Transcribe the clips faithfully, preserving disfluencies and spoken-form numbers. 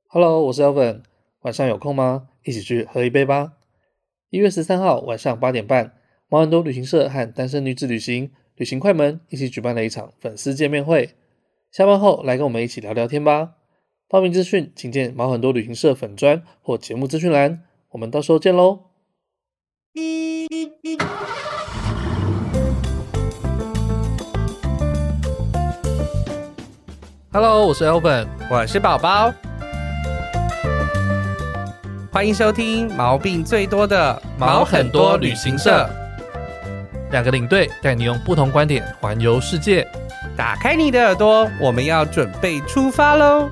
Hello， 我是 Elvin， 晚上有空吗？一起去喝一杯吧。一月十三号晚上八点半，毛很多旅行社和单身女子旅行旅行快门一起举办了一场粉丝见面会。下班后来跟我们一起聊聊天吧。报名资讯请见毛很多旅行社粉专或节目资讯栏。我们到时候见喽。Hello， 我是 Elvin， 我是宝宝。欢迎收听毛病最多的毛很多旅行社， 两个领队带你用不同观点环游世界。 打开你的耳朵，我们要准备出发喽！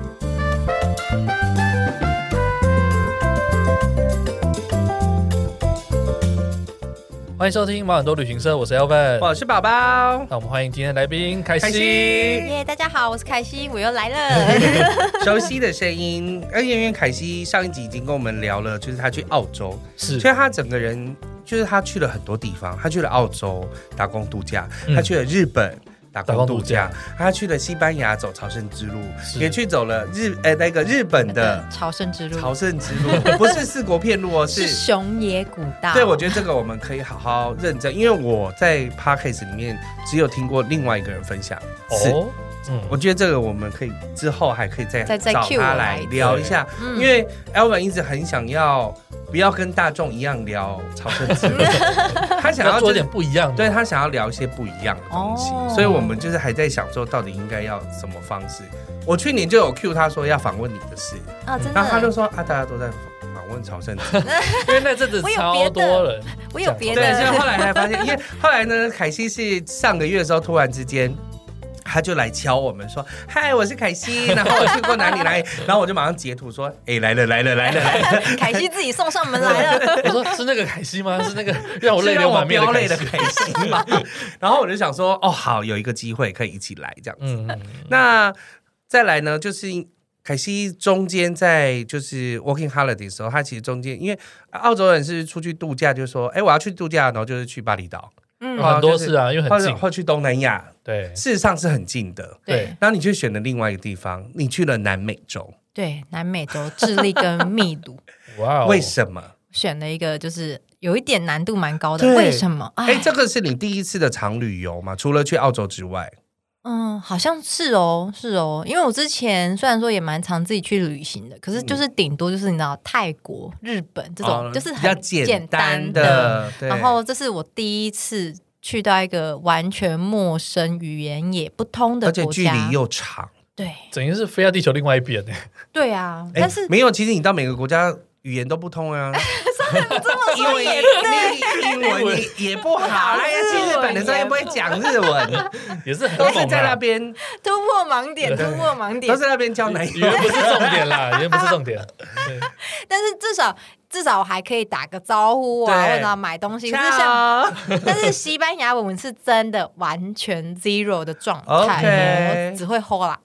欢迎收听毛很多旅行社，我是 Elvin， 我是宝宝。 那我们欢迎今天的来宾凯西。 耶、yeah, 大家好，我是凯西，我又来了。 熟悉的声音，而且因为凯西上一集已经跟我们聊了，就是他去澳洲， 是， 所以他整个人就是他去了很多地方，他去了澳洲打工度假，嗯、他去了日本。打工度假，他去了西班牙走朝圣之路，也去走了日呃那个日本的朝圣之路。 朝圣之路不是四国片路哦， 是熊野古道。 对，我觉得这个我们可以好好认真，因为我在 Podcast 里面只有听过另外一个人分享。哦，嗯，我觉得这个我们可以之后还可以再找他来聊一下，因为 Elvin 一直很想要。不要跟大众一样聊朝圣之路，他想要做点不一样的， 对他想要聊一些不一样的东西，哦、所以我们就是还在想说，到底应该要什么方式。我去年就有 cue 他说要访问你的事， 啊、哦，真的， 然后他就说啊，大家都在访问朝圣之路， 因为那阵子超多人， 我有别的， 对，所以后来才发现，因为后来呢，凯西是上个月的时候突然之间。他就来敲我们说：“嗨，我是凯西，然后我去过哪里哪里。”然后我就马上截图说：“哎、欸，来了来了来了来了！” 凯西自己送上门来了。 我说：“是那个凯西吗？是那个让我泪流满面的凯西吗？”然后我就想说：“哦，好，有一个机会可以一起来这样子。嗯”那再来呢，就是凯西中间在就是 working holiday 的时候，他其实中间因为澳洲人是出去度假，就说：“哎、欸，我要去度假，然后就是去巴厘岛。” 嗯，很多是啊，因为很近， 或去东南亚， 对， 事实上是很近的， 对。 然后你去选了另外一个地方，你去了南美洲， 对，南美洲智利跟秘鲁， 哇、哦，为什么？ 选了一个就是有一点难度蛮高的，为什么？ 哎，这个是你第一次的长旅游吗？除了去澳洲之外？ 嗯，好像是哦，是哦，因为我之前虽然说也蛮常自己去旅行的，可是就是顶多就是你知道泰国、日本这种、哦、就是很简单的，然后这是我第一次去到一个完全陌生、语言也不通的国家， 而且距离又长， 对， 等于是飞到地球另外一边。 对啊，但是没有，其实你到每个国家语言都不通啊。 这么说也对， 英文也也不好，哎呀，去日本的时候也不会讲日文， 也是很都是在那边突破盲点，突破盲点， 都是那边教男语言不是重点啦，语言不是重点。 但是至少至少我还可以打个招呼啊，或者买东西。可是像，但是西班牙文是真的完全 zero 的状态， okay, 只会 hola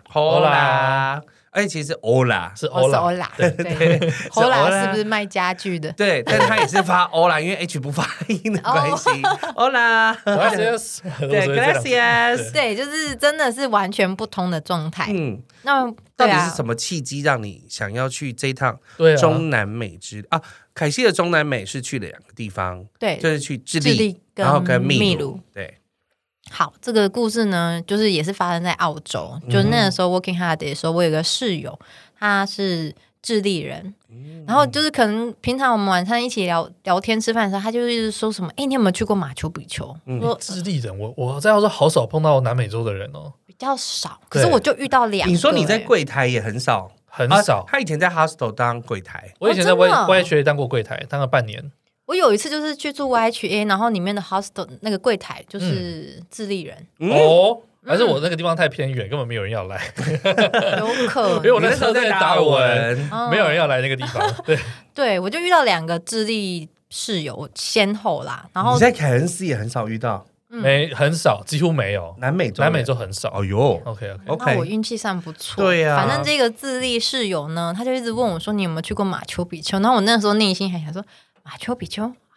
hola。而且其实欧拉是欧拉， 欧拉对对，欧拉是不是卖家具的？ 对，但他也是发欧拉，因为 H 不发音的关系。欧拉 ，gracias， 对 ，gracias， 对，就是真的是完全不同的状态。嗯，那到底是什么契机让你想要去这一趟中南美之啊？凯西的中南美是去了两个地方，对，就是去智利， 智利然后跟秘鲁， 对。 好，这个故事呢，就是也是发生在澳洲。就那个时候 working holiday 的时候，我有个室友，他是智利人，嗯、然后就是可能平常我们晚上一起聊聊天吃饭的时候，他就一直说什么：“哎、欸，你有没有去过马丘比丘？” 嗯、说智利人，我我在澳洲好少碰到南美洲的人哦， 比较少。可是我就遇到两个、欸。 你说你在柜台也很少， 很少。 啊、他以前在 hostel 当柜台， 我以前在 Y Y H A 当过柜台，当了半年。 我有一次就是去住 Y H A， 然后里面的 hostel 那个柜台就是智利人、 嗯、哦，还是我那个地方太偏远，根本没有人要来。 有可能， 因为我那时候在达尔文，没有人要来那个地方。对， 对，我就遇到两个智利室友，先后啦。然后你在凯恩斯也很少遇到。 没很少，几乎没有。 南美洲， 南美洲很少。 哦哟 ，OK OK OK， 那我运气算不错。 对呀、啊， 反正这个智利室友呢，他就一直问我说：“你有没有去过马丘比丘？”然后我那时候内心还想说：“马丘比丘。”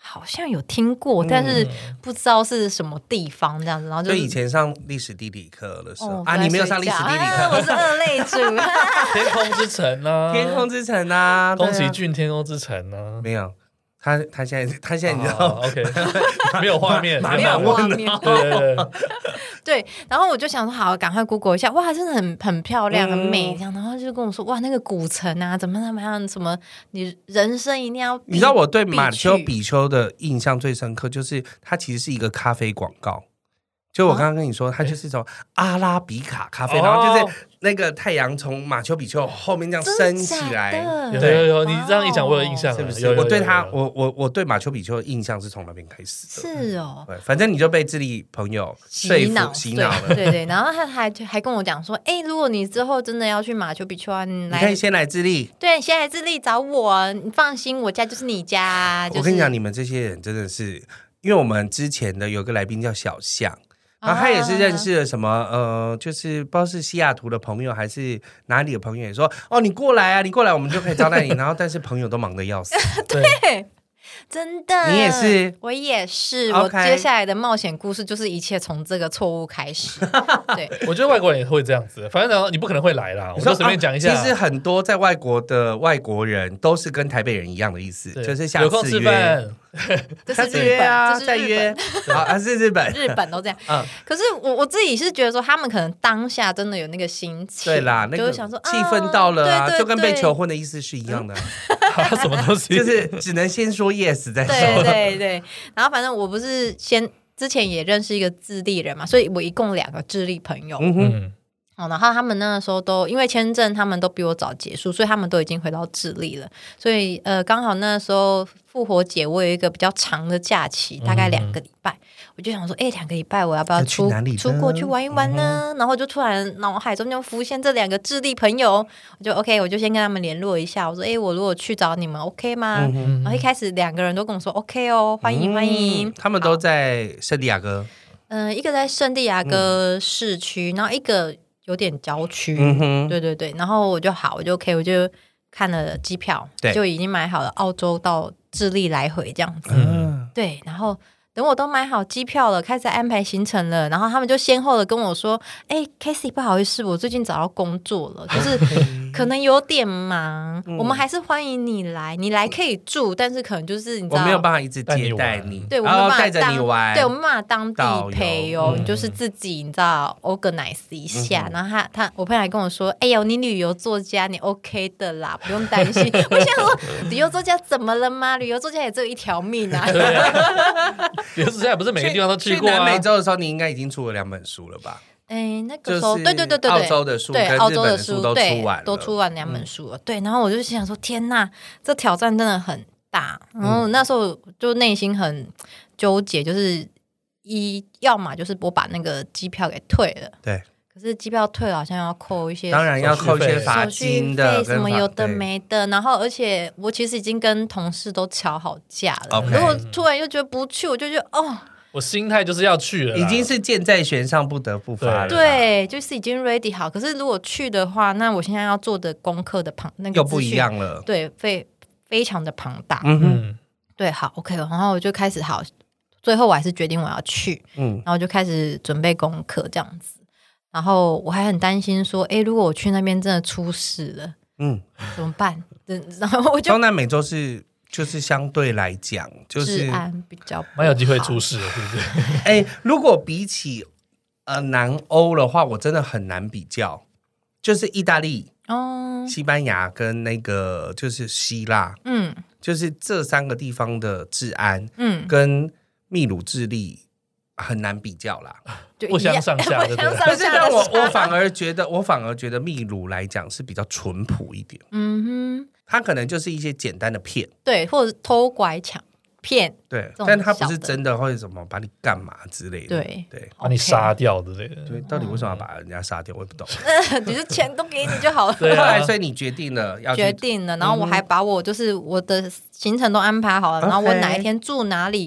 好像有听过，但是不知道是什么地方这样子。然后就以前上历史地理课的时候、哦、啊，你没有上历史地理课， 啊、我是二类组。 天空之城啊， 天空之城啊， 宫崎骏天空之城啊， 没有。他他现在他现在你知道、 oh, OK 没有画面， 没有画面， 对对对对。然后我就想说，好，赶快 Google 一下，哇，真的很很漂亮，很美，这样。然后就跟我说，哇，那个古城啊，怎么怎么样，什么，你人生一定要。 你知道我对马丘比丘的印象最深刻，就是它其实是一个咖啡广告。就我刚刚跟你说，它就是从阿拉比卡咖啡，然后就是那个太阳从马丘比丘后面这样升起来。 有有有，你这样一讲我有印象了， 是不是？我对他，我我我对马丘比丘的印象是从那边开始的。是哦， 对，反正你就被智利朋友洗脑洗脑了。 对对，然后他还还跟我讲说，哎，如果你之后真的要去马丘比丘啊，你来，你可以先来智利。 对，先来智利找我，你放心，我家就是你家。就是、 我跟你讲，你们这些人真的是，因为我们之前的有个来宾叫小象。然后他也是认识了什么、啊、呃，就是不知道是西雅图的朋友还是哪里的朋友，也说哦，你过来啊，你过来，我们就可以招待你。然后但是朋友都忙得要死， 对，真的， 你也是， 我也是。 Okay. 我接下来的冒险故事就是一切从这个错误开始。对， 我觉得外国人也会这样子，反正你不可能会来啦，我就随便讲一下、 啊。其实很多在外国的外国人都是跟台北人一样的意思，就是下次约。 这是约啊， 再约啊，是日本， 日本都这样。嗯，可是我我自己是觉得说，他们可能当下真的有那个心情， 对啦，那个就想说气氛到了啊， 对对对， 就跟被求婚的意思是一样的。 什么东西？ 就是只能先说 yes 再说。 对对对，然后反正我不是先之前也认识一个智利人嘛，所以我一共两个智利朋友。嗯哼。哦，然后他们那时候都因为签证，他们都比我早结束，所以他们都已经回到智利了。所以呃，刚好那时候复活节我有一个比较长的假期，大概两个礼拜，嗯、我就想说，哎，两个礼拜我要不要出出国去玩一玩呢？嗯、然后就突然脑海中就浮现这两个智利朋友，我就 OK， 我就先跟他们联络一下，我说，哎，我如果去找你们 OK 吗？嗯、然后一开始两个人都跟我说 OK 哦，欢迎、嗯、欢迎。 他们都在圣地亚哥， 嗯、呃，一个在圣地亚哥市区，嗯、然后一个。有点郊区、嗯，对对对，然后我就好，我就 OK， 我就看了机票，就已经买好了澳洲到智利来回这样子，嗯、对，然后等我都买好机票了，开始安排行程了，然后他们就先后的跟我说，哎 Casey 不好意思，我最近找到工作了，就是可能有点忙、嗯、我们还是欢迎你来，你来可以住，但是可能就是你知道我没有办法一直接待你， 对，我没有办法带着你玩， 对，我没有办法当地陪哦、嗯、你就是自己你知道 organize 一下、嗯、然后他他我朋友还跟我说，哎呦你旅游作家你 OK 的啦，不用担心我想说旅游作家怎么了吗？旅游作家也只有一条命啊， 对啊旅游作家也不是每个地方都去过啊。 去南美洲的时候你应该已经出了两本书了吧？ 哎，那个时候、就是、对对对对对， 澳洲的书跟日本的书都出完了， 都出完两本书了、嗯。对，然后我就想说，天哪，这挑战真的很大。然后那时候就内心很纠结，就是一要嘛就是我把那个机票给退了， 对。 可是机票退了好像要扣一些， 当然要扣一些罚金的， 什么有的没的。然后而且我其实已经跟同事都瞧好价了， okay. 如果突然又觉得不去，我就觉得哦。 我心态就是要去了， 已经是箭在弦上不得不发了。 对，就是已经 ready 好。可是如果去的话，那我现在要做的功课的庞那个又不一样了。 对，非非常的庞大。 嗯哼， 对，好 OK， 然后我就开始好，最后我还是决定我要去。嗯，然后就开始准备功课这样子。然后我还很担心说，哎，如果我去那边真的出事了，嗯，怎么办？然后我就中南美洲是。就是相对来讲，就是治安比较蛮有机会出事的，是不是？ 哎、欸，如果比起呃南欧的话，我真的很难比较。就是意大利、哦、西班牙跟那个就是希腊，嗯，就是这三个地方的治安，嗯，跟秘鲁、智利很难比较啦， 不相上下，对不对？ 可是我我反而觉得，我反而觉得秘鲁来讲是比较淳朴一点，嗯哼。它可能就是一些简单的骗， 对，或者偷拐抢骗， 对，但它不是真的会什么把你干嘛之类的， 对对， 把你杀掉之类的， 对，到底为什么要把人家杀掉，我也不懂。 只是钱都给你就好了。 对、啊，后来所以你决定了要决定了，然后我还把我就是我的行程都安排好了，然后我哪一天住哪里。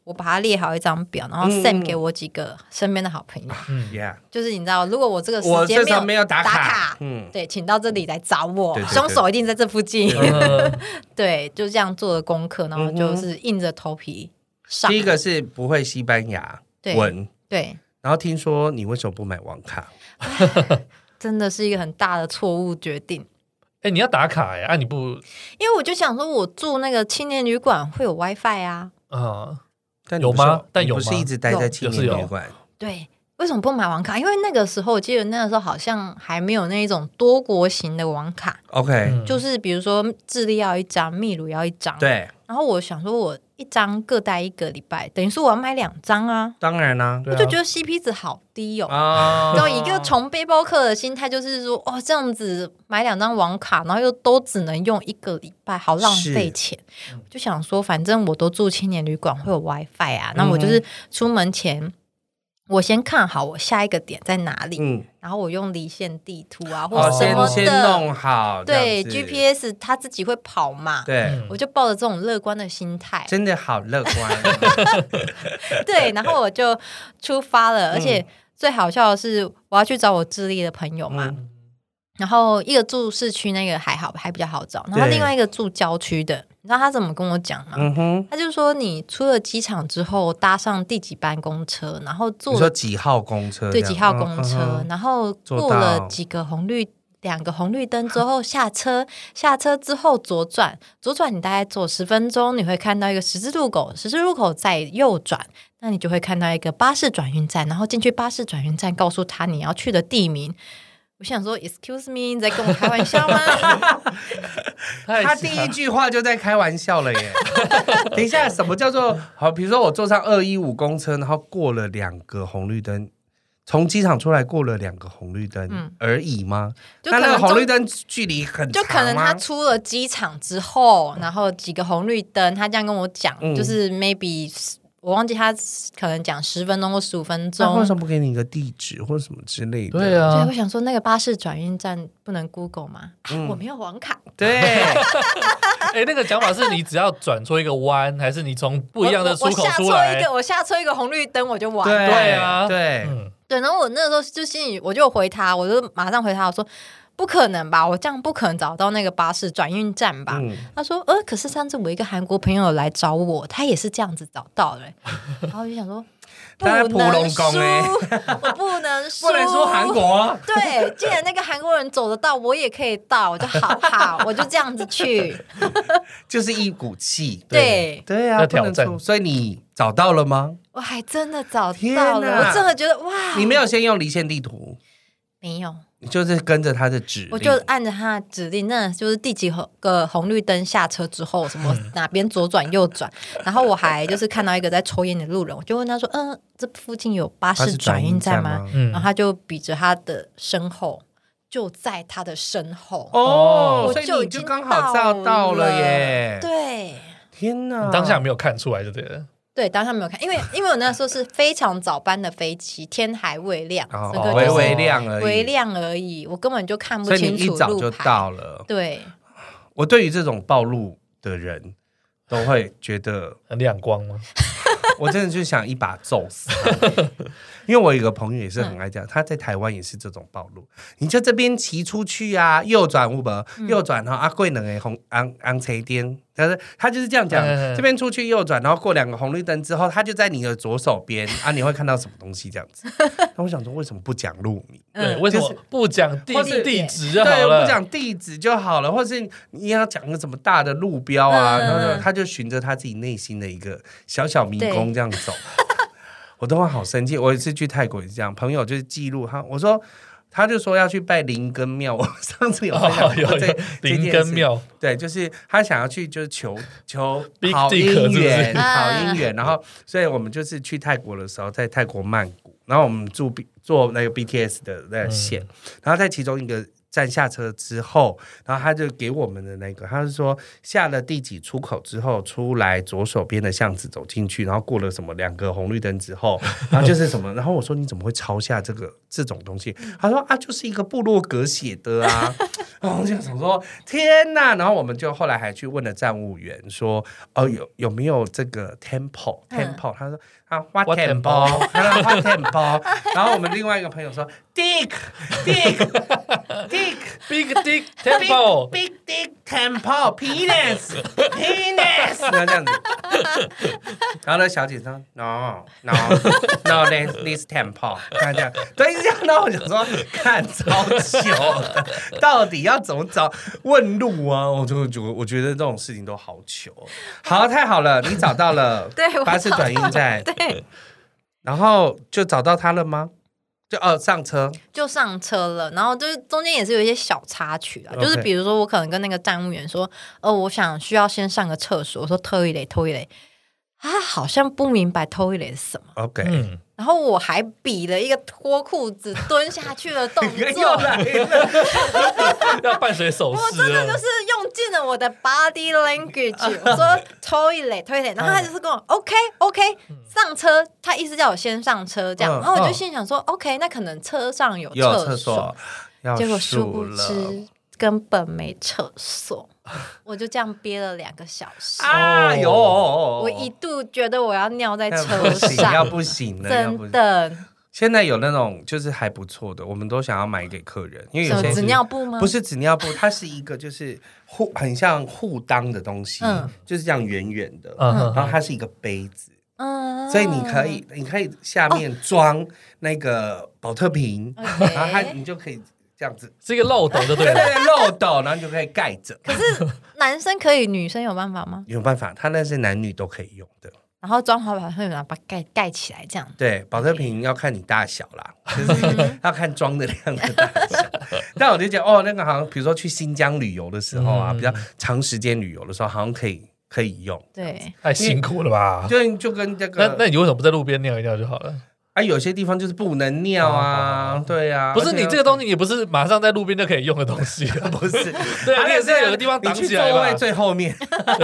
我把它列好一张表，然后 send 给我几个身边的好朋友。嗯，就是你知道，如果我这个时间没有打卡，嗯，对，请到这里来找我，凶手一定在这附近。对，就这样做的功课，然后就是硬着头皮上。 第一个是不会西班牙文， 对。 然后听说你为什么不买网卡？ 真的是一个很大的错误决定。 哎，你要打卡呀？啊，你不？ 因为我就想说，我住那个青年旅馆会有 WiFi 啊。 啊，但有吗？但有吗？ 不是一直待在青年旅馆？ 对，为什么不买网卡？因为那个时候我记得那个时候好像还没有那一种多国型的网卡。 OK， 就是比如说智利要一张，秘鲁要一张。 对。 然后我想说，我一张各待一个礼拜，等于说我要买两张啊。 当然啦、啊， 我就觉得 C P 值好低哦。然后一个从背包客的心态就是说，哦，这样子买两张网卡，然后又都只能用一个礼拜，好浪费钱。就想说，反正我都住青年旅馆，会有 WiFi 啊。那我就是出门前。我先看好我下一个点在哪里，嗯，然后我用离线地图啊，或者什么的， 先先弄好， 对 G P S 它自己会跑嘛， 对， 我就抱着这种乐观的心态， 真的好乐观， 对，然后我就出发了，而且最好笑的是，我要去找我智利的朋友嘛。嗯，然后一个住市区那个还好，还比较好找，然后另外一个住郊区的，你知道他怎么跟我讲吗？嗯哼，他就说你出了机场之后搭上第几班公车，然后坐你说几号公车？ 对，几号公车，嗯、然后过了几个红绿两个红绿灯之后下车，下车之后左转，左转你大概走十分钟，你会看到一个十字路口，十字路口再右转，那你就会看到一个巴士转运站，然后进去巴士转运站，告诉他你要去的地名。我想说 ，Excuse me， 你在跟我开玩笑吗？ 他第一句话就在开玩笑了耶！等一下，什么叫做好？比如说我坐上二一五公车，然后过了两个红绿灯，从机场出来过了两个红绿灯、嗯、而已吗？那那个红绿灯距离很长吗？ 就可能他出了机场之后，然后几个红绿灯，他这样跟我讲，嗯、就是 maybe。我忘记他可能讲十分钟或十五分钟， 那为什么不给你一个地址或者什么之类的？ 对啊， 对，我想说那个巴士转运站不能 Google 吗？嗯、我没有网卡。 对， 哎、欸，那个讲法是你只要转出一个弯，还是你从不一样的出口出来？我下错一个，我下错一个红绿灯我就完了。 对啊， 对， 嗯、对。然后我那个时候就心里我就回他，我就马上回他我说。不可能吧，我这样不可能找到那个巴士转运站吧、嗯、他说呃，可是上次我一个韩国朋友来找我，他也是这样子找到的。然后我就想说不能输、欸、我不能输不能输韩国。 对，既然那个韩国人走得到，我也可以到，我就好好我就这样子去就是一股气。 对对啊， 要挑战。 所以你找到了吗？ 我还真的找到了，我真的觉得哇。 你没有先用离线地图？ 没有， 就是跟着他的指令， 我就按着他的指令，那就是第几个红绿灯下车之后，什么哪边左转右转，然后我还就是看到一个在抽烟的路人，我就问他说：“嗯、呃，这附近有巴士转运站吗？”然后他就比着他的身后，就在他的身后哦，所以你就刚好照到了耶！ 对， 天哪， 你当下没有看出来就对了。 对，当下没有看，因为因为我那时候是非常早班的飞机，天还未亮， 哦、微微亮而已， 微亮而已，我根本就看不清楚路牌。 所以你一早就到了。 对， 我对于这种暴露的人，都会觉得很亮光吗？ 我真的就想一把揍死他。因为我有一个朋友也是很爱这样、嗯、他在台湾也是这种暴露，你就这边骑出去啊，右转有没有、嗯、右转哈，啊过两个红红红车灯，但是他就是这样讲、嗯、这边出去右转，然后过两个红绿灯之后，他就在你的左手边啊，你会看到什么东西这样子。那我想说为什么不讲路名？ 对，为什么不讲地地址就好了？ 对，不讲地址就好了，或是你要讲个什么大的路标啊、嗯、然后他就循着他自己内心的一个小小迷宫这样走。我都会好生气。我有一次去泰国也是这样，朋友就是记录他，我说他就说要去拜灵根庙，我上次有分享过这、哦、 灵根庙， 对，就是他想要去就是求求好姻缘，好姻缘，然后所以我们就是去泰国的时候，在泰国曼谷，然后我们住坐那个 B T S 的那个线、嗯，然后在其中一个站下车之后，然后他就给我们的那个，他是说下了第几出口之后，出来左手边的巷子走进去，然后过了什么两个红绿灯之后，然后就是什么，然后我说你怎么会抄下这个这种东西？他说啊，就是一个部落格写的啊。然后我就想说天哪，然后我们就后来还去问了站务员说，哦有有没有这个 tempo tempo？、嗯、他说啊 what tempo？ 他说 what tempo？ 然后我们另外一个朋友说 dick dick dick big dick tempo big, big dick tempo penis penis， 然后这样子，然后那小姐说 no no no this this tempo， 他这样对这样，然后我想说看超久的，到底要怎么找问路啊？我就觉我觉得这种事情都好糗。好，太好了，你找到了巴士短运站， 对， 然后就找到他了吗？就哦上车就上车了，然后就是中间也是有一些小插曲啦， okay. 就是比如说我可能跟那个站务员说，呃，我想需要先上个厕所，我说偷一类偷一类，他好像不明白偷一类是什么 ，OK，、嗯、 然后我还比了一个脱裤子蹲下去的动作， 又来了， 要伴随手势， 我真的就是用尽了我的 body language， 我说偷一类偷一类，然后他就是跟我 OK OK 上车，他意思叫我先上车这样，嗯、然后我就心想说、嗯、OK， 那可能车上有厕所，结果殊不知根本没厕所。我就这样憋了两个小时啊！有， 我一度觉得我要尿在车上， 要不行了， 真的。 现在有那种就是还不错的，我们都想要买给客人，因为有些纸尿布吗？ 不是纸尿布，它是一个就是护很像护裆的东西，嗯、就是这样圆圆的，嗯、然后它是一个杯子，嗯、所以你可以你可以下面装那个保特瓶，哦、然后它你就可以。这样子是一个漏斗就对了， 对对对，漏斗，然后你就可以盖着。 可是男生可以，女生有办法吗？ 有办法，它那是男女都可以用的。 然后装好保特瓶，然后把它盖盖起来，这样。 对，保特瓶要看你大小啦，就是要看装的量的大小。但我就觉得哦，那个好像比如说去新疆旅游的时候啊，嗯、比较长时间旅游的时候，好像可以可以用。 对， 太辛苦了吧？ 就就跟这个， 那那你为什么不在路边尿一尿就好了？ 啊，有些地方就是不能尿啊，哦、对啊， 不是你这个东西，也不是马上在路边就可以用的东西、啊， 不是， 对啊，你也是有个地方挡起来吧， 你去座位最后面。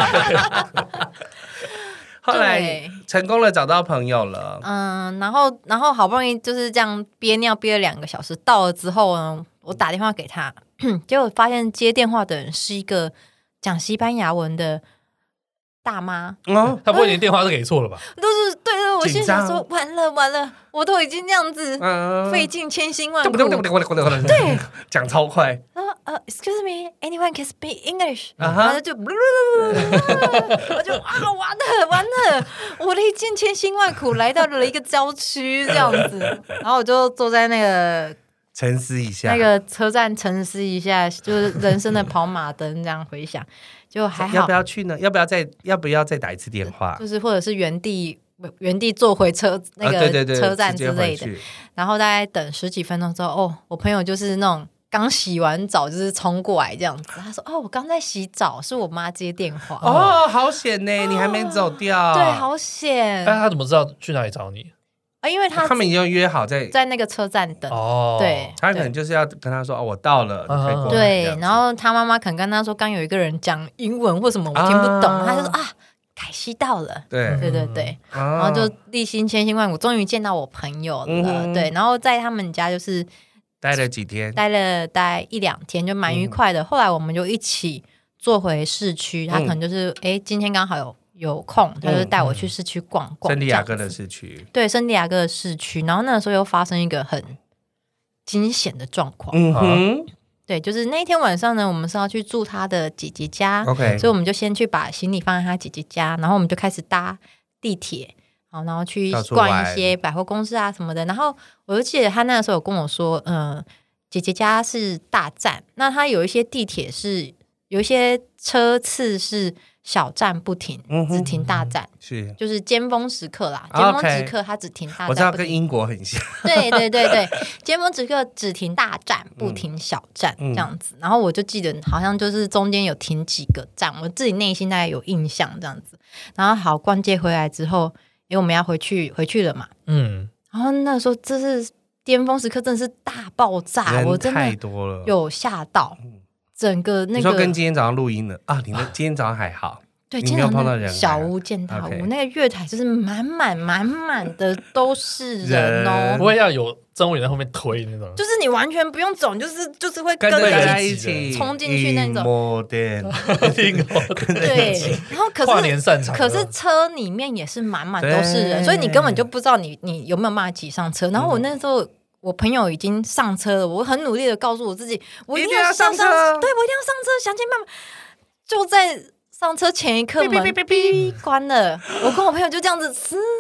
后来成功了，找到朋友了， 嗯，然后然后好不容易就是这样憋尿憋了两个小时，到了之后呢，我打电话给他，结果发现接电话的人是一个讲西班牙文的大妈， 嗯，他不会连电话都给错了吧？ 都是对对，我心想说完了完了，我都已经这样子费尽千辛万苦， 对，讲超快。 呃、uh, ，Excuse me, anyone can speak English？、Uh-huh. 然后就，我就啊，完了完了，我历尽千辛万苦来到了一个郊区这样子，然后我就坐在那个沉思一下， 那个车站沉思一下，就是人生的跑马灯这样回想，就还好。 要不要去呢？要不要再要不要再打一次电话？ 就是或者是原地原地坐回车那个车站之类的，啊、然后大概等十几分钟之后，哦，我朋友就是那种。刚洗完澡就是冲过来这样子，他说：“哦，我刚在洗澡，是我妈接电话。” 哦，好险呢，你还没走掉。 对，好险。 但他怎么知道去哪里找你啊？因为他他们已经约好在在那个车站等。哦，对， 他可能就是要跟他说：“哦，我到了。” 对，然后他妈妈可能跟他说：“刚有一个人讲英文或什么，我听不懂。啊”他就说：“啊，凯西到了。”对，对对对，啊、然后就历经千辛万苦，终于见到我朋友了。嗯、对，然后在他们家就是。 待了几天？ 待了大概一两天，就蛮愉快的。嗯、后来我们就一起坐回市区，他可能就是哎、嗯，今天刚好有有空，他就带我去市区逛逛。 圣地亚哥的市区， 对，圣地亚哥的市区。然后那个时候又发生一个很惊险的状况。 嗯哼， 对，就是那天晚上呢，我们是要去住他的姐姐家 ，OK， 所以我们就先去把行李放在他姐姐家，然后我们就开始搭地铁。好，然后去逛一些百货公司啊什么的，然后我就记得他那个时候有跟我说，嗯、呃，姐姐家是大站，那他有一些地铁是有一些车次是小站不停，嗯、只停大站， 是就是尖峰时刻啦，尖峰时刻他只停大站， 我知道跟英国很像， 对对对对，尖峰时刻只停大站不停小站、嗯、这样子，然后我就记得好像就是中间有停几个站，我自己内心大概有印象这样子，然后好逛街回来之后。因为我们要回去回去了嘛，嗯，然后那时候这是巅峰时刻真的是大爆炸，我真的太多了， 有吓到。整个那个， 你说跟今天早上录音的啊？你们今天早上还好？ 对，今天早上小巫见大巫，那个月台就是满满满满的都是人哦， 不会要有政务员在后面推那种， 就是你完全不用走，就是就是会跟着一起冲进去那种。 对， 然后可是跨年散场， 可是车里面也是满满都是人，所以你根本就不知道你你有没有办法挤上车。然后我那时候。我朋友已经上车了，我很努力的告诉我自己，我一定要上车，对，我一定要上车，想尽办法。就在上车前一刻，门哔关了，我跟我朋友就这样子，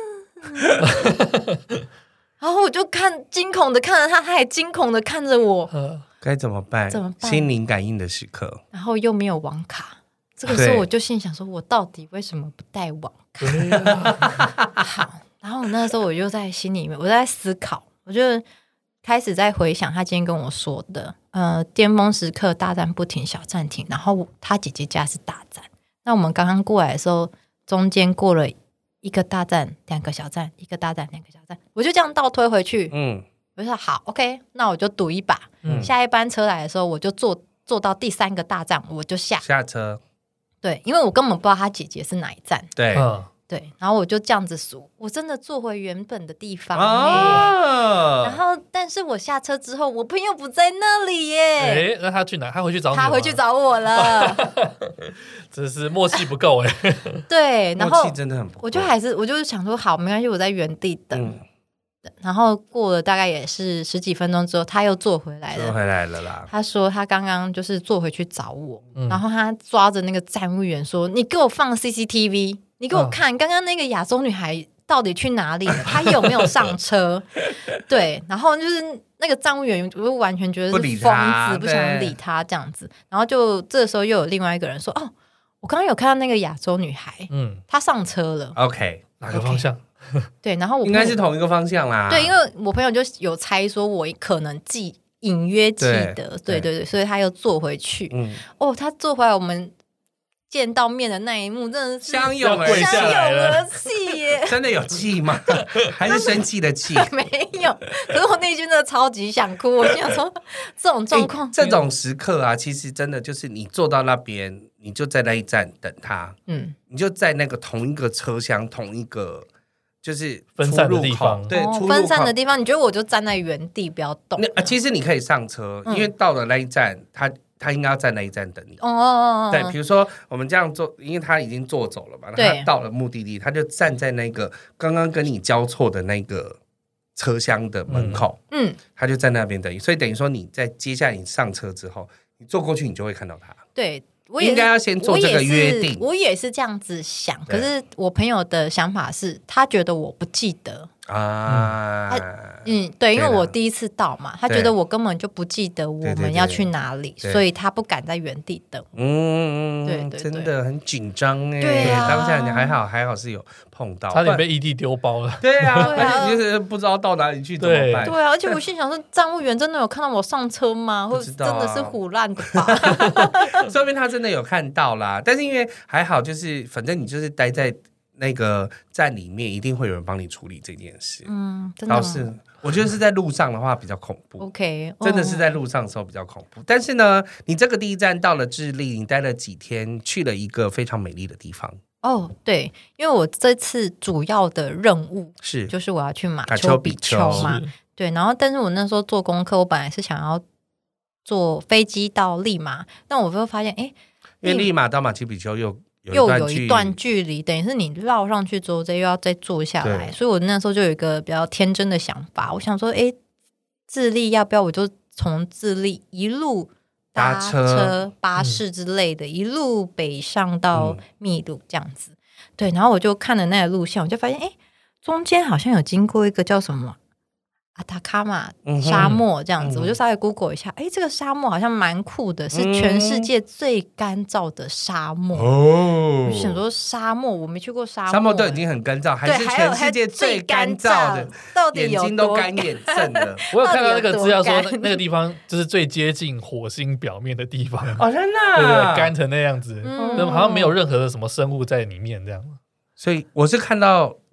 然后我就看惊恐的看着他，他也惊恐的看着我， 该怎么办？怎么办？心灵感应的时刻， 然后又没有网卡，这个时候我就心想说，我到底为什么不带网卡？好，然后那时候我就在心里面，我在思考，我就。开始在回想他今天跟我说的，呃，巅峰时刻大战不停，小暂停，然后他姐姐家是大战。那我们刚刚过来的时候，中间过了一个大战，两个小战，一个大战，两个小战，我就这样倒推回去。嗯，我就说好 ，OK， 那我就赌一把，嗯、下一班车来的时候，我就坐坐到第三个大战，我就下下车。 对，因为我根本不知道他姐姐是哪一站。 对。嗯对，然后我就这样子数，我真的坐回原本的地方耶、哦、然后但是我下车之后，我朋友不在那里耶。 哎，那他去哪？他回去找你吗？ 他回去找我了。 真是默契不够哎。 对，然后默契真的很不够。 我就还是我就是想说，好，没关系，我在原地等。嗯、然后过了大概也是十几分钟之后，他又坐回来了， 坐回来了啦。 他说他刚刚就是坐回去找我，嗯、然后他抓着那个站务员说：“你给我放 C C T V。”你给我看，刚刚那个亚洲女孩到底去哪里了？她有没有上车？对，然后就是那个站务员，我就完全觉得是疯子，不想理她这样子。然后就这时候又有另外一个人说：“哦，我刚刚有看到那个亚洲女孩，嗯，她上车了。” OK， 哪个方向？ 对，然后我应该是同一个方向啦。 对，因为我朋友就有猜说，我可能记隐约记得，对对 对, 对，所以他又坐回去。嗯，哦，他坐回来，我们。见到面的那一幕真的是相拥而泣耶！ 真的有气吗？还是生气的气？ 没有，可是我内心真的超级想哭。我想说，这种状况、 欸，这种时刻啊，其实真的就是你坐到那边，你就在那一站等他，嗯，你就在那个同一个车厢，同一个就是分散的地方， 对， 哦、分散的地方，你觉得我就站在原地不要动？ 啊、其实你可以上车，嗯、因为到了那一站，他。他应该要在那一站等你。哦哦哦。对，比如说我们这样做，因为他已经坐走了嘛，他到了目的地，他就站在那个刚刚跟你交错的那个车厢的门口，嗯，他就在那边等你。所以等于说你在接下来你上车之后，你坐过去，你就会看到他。 对，我也应该要先做这个约定。 我也是，我也是这样子想，可是我朋友的想法是，他觉得我不记得。啊，嗯，对，因为我第一次到嘛，他觉得我根本就不记得我们要去哪里，所以他不敢在原地等。嗯，对对， 真的很紧张哎。 对啊， 当下你还好，还好是有碰到， 差点被异地丢包了。 对啊，而且就是不知道到哪里去怎么办。 对啊，而且我心想说，站务员真的有看到我上车吗？或者真的是唬烂的吧？ 说明他真的有看到啦，但是因为还好，就是反正你就是待在。那个站里面一定会有人帮你处理这件事，嗯，真的倒是我觉得是在路上的话比较恐怖。 OK， 真的是在路上的时候比较恐怖。但是呢，你这个第一站到了智利，你待了几天，去了一个非常美丽的地方。 哦，对，因为我这次主要的任务是就是我要去马丘比丘嘛，对，然后但是我那时候做功课，我本来是想要坐飞机到利马，但我就发现，哎， 因为利马到马丘比丘又。 又有一段距离，等于是你绕上去之后，再又要再坐下来，所以我那时候就有一个比较天真的想法，我想说，哎，智利要不要我就从智利一路搭车、巴士之类的，嗯、一路北上到秘鲁这样子。嗯、对，然后我就看了那个路线，我就发现，哎，中间好像有经过一个叫什么阿塔卡马沙漠这样子，嗯、我就稍微 Google 一下，哎，这个沙漠好像蛮酷的，是全世界最干燥的沙漠。哦，我想说沙漠，我没去过沙漠， 沙漠都已经很干燥，还是全世界最干燥的， 到底有眼睛都干眼症了。 我有看到那个资料说，那个地方就是最接近火星表面的地方。 哦，真的， 对对，干成那样子，嗯、好像没有任何的什么生物在里面这样。 所以我是看到。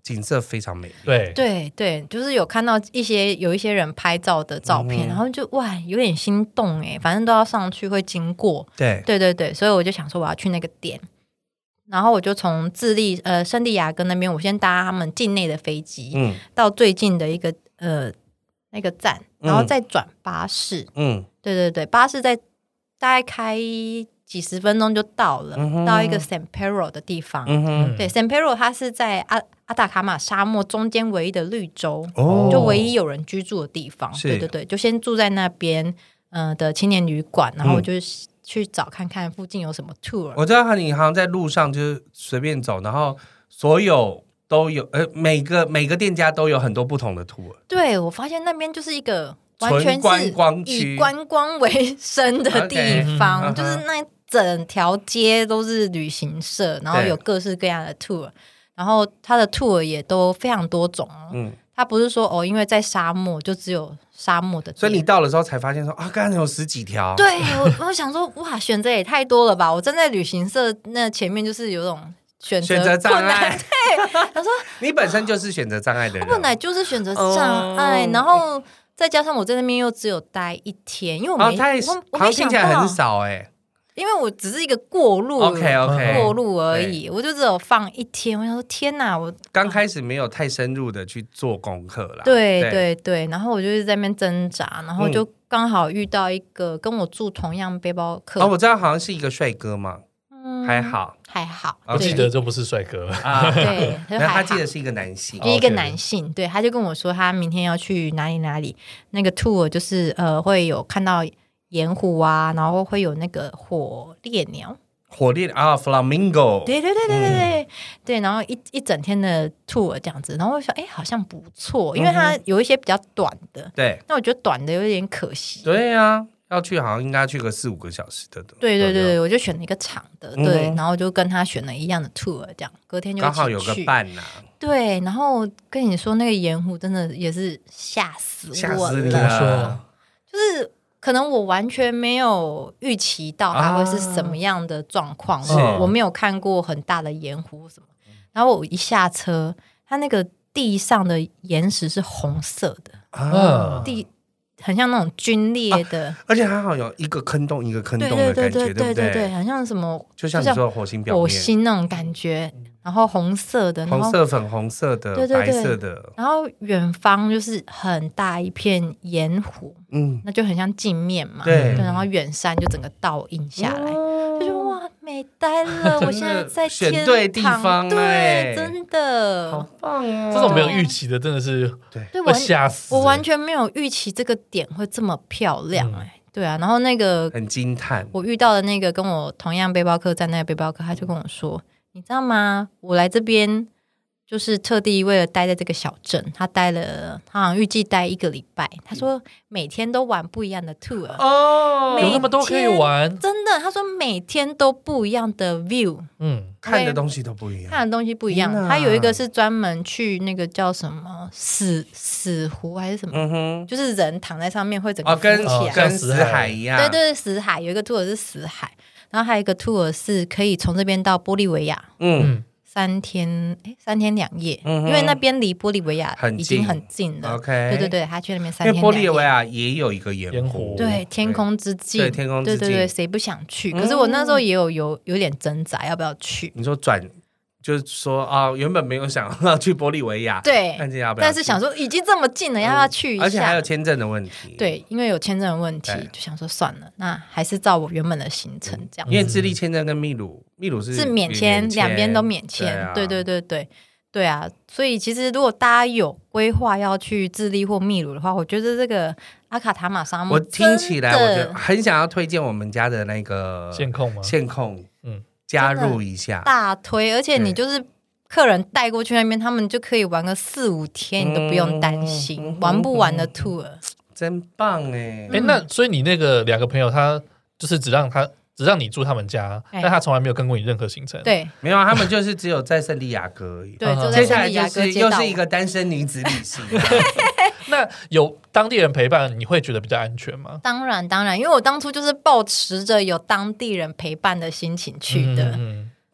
景色非常美丽。 对对对，就是有看到一些有一些人拍照的照片，嗯、然后就哇有点心动哎，反正都要上去会经过。 对对对对，所以我就想说我要去那个点，然后我就从智利呃圣地亚哥那边，我先搭他们境内的飞机，嗯，到最近的一个呃那个站，然后再转巴士。嗯，对对对，巴士在大概开几十分钟就到了，嗯、到一个 San Pedro 的地方。嗯、对 ，San Pedro 它是在阿阿塔卡马沙漠中间唯一的绿洲，哦、就唯一有人居住的地方。对对对，就先住在那边呃的青年旅馆，然后我就去找看看附近有什么 tour。 我知道你好像在路上就是随便走，然后所有都有，呃，每个每个店家都有很多不同的 tour。 对，我发现那边就是一个完全是以观光为生的地方， okay, 就是那整条街都是旅行社，然后有各式各样的 tour， 然后它的 tour 也都非常多种。嗯，它不是说哦，因为在沙漠就只有沙漠的， 所以你到了之后才发现说啊，刚刚有十几条。 对，我我想说哇，选择也太多了吧！我站在旅行社那前面就是有种选择选择障碍。 对，他说你本身就是选择障碍的人， 我本来就是选择障碍，哦、然后再加上我在那边又只有待一天，因为我没、哦、 太我我没想到，听起来很少哎、欸。 因为我只是一个过路 ，OK OK， 过路而已，我就只有放一天。我想说，天哪！我刚开始没有太深入的去做功课啦。 对对 对, 对，然后我就是在那边挣扎，然后就刚好遇到一个跟我住同样背包客。 哦，我知道，好像是一个帅哥嘛。嗯，还好， 还好。 我记得就不是帅哥啊，对， 然后他记得是一个男性， 一个男性，对，他就跟我说他明天要去哪里哪里，那个 tour 就是呃会有看到盐湖啊，然后会有那个火烈鸟， 火烈啊 ，flamingo， 对对对对对对、嗯、对，然后一一整天的 tour 这样子，然后我说哎好像不错，因为它有一些比较短的， 对， 那我觉得短的有点可惜， 对啊，要去好像应该去个四五个小时的， 对对对对，我就选了一个长的，嗯、对，然后就跟他选了一样的 tour， 这样隔天就刚好有个伴呐、啊， 对，然后跟你说那个盐湖真的也是吓死我了， 吓死你了， 就是可能我完全没有预期到它会是什么样的状况、啊，我没有看过很大的盐湖什么，然后我一下车，它那个地上的岩石是红色的，啊、地。很像那种皲裂的、啊， 而且还好有一个坑洞一个坑洞的感觉，对对对对，很像什么， 就像你说的火星表面， 火星那种感觉，然后红色的， 红色、粉红色的，对对对，白色的， 然后远方就是很大一片盐湖，嗯，那就很像镜面嘛， 对， 然后远山就整个倒映下来，嗯、就说哇，美呆了，我现在在天堂， 选对地方， 对，真的好棒哦！ 这种没有预期的真的是对，会吓死， 我完全没有预期这个点会这么漂亮、欸，哎、嗯，对啊，然后那个很惊叹， 我遇到的那个跟我同样背包客在那个背包客，他就跟我说，你知道吗？我来这边就是特地为了待在这个小镇，他待了，他好像预计待一个礼拜。他说每天都玩不一样的 tour 哦，有那么多可以玩， 真的。他说每天都不一样的 view， 嗯，看的东西都不一样， 看的东西不一样。他有一个是专门去那个叫什么死死湖还是什么、嗯，就是人躺在上面会整个浮起来， 哦、跟, 跟死海一样。 对对，死海有一个 tour 是死海，然后还有一个 tour 是可以从这边到玻利维亚，嗯。三天哎，三天两夜、嗯，因为那边离玻利维亚已经很近了。OK， 对对对，他去那边三天两夜。 因为玻利维亚也有一个盐湖， 对，天空之镜， 对，天空之镜， 对对对，谁不想去？可是我那时候也有有有点挣扎，要不要去？ 你说转，就是说啊、哦，原本没有想要去玻利维亚， 对， 但是要不要？ 但是想说已经这么近了，要不要去一下？ 而且还有签证的问题。 对，因为有签证的问题，就想说算了，那还是照我原本的行程这样。 因为智利签证跟秘鲁，秘鲁是是免签，两边都免签。对啊，对对对对对啊！所以其实如果大家有规划要去智利或秘鲁的话，我觉得这个阿卡塔马沙漠， 我听起来我觉得很想要推荐我们家的那个线控吗？ 线控，嗯，加入一下， 大推，而且你就是客人带过去那边，他们就可以玩个四五天，你都不用担心、嗯、玩不完的 tour， 真棒哎！ 哎，那所以你那个两个朋友，他就是只让他只让你住他们家，但他从来没有跟过你任何行程。 对， 没有啊，他们就是只有在圣地亚哥而已。 对， 接下来就是又是一个单身女子旅行。 那有当地人陪伴，你会觉得比较安全吗？ 当然，当然，因为我当初就是抱持着有当地人陪伴的心情去的。嗯嗯，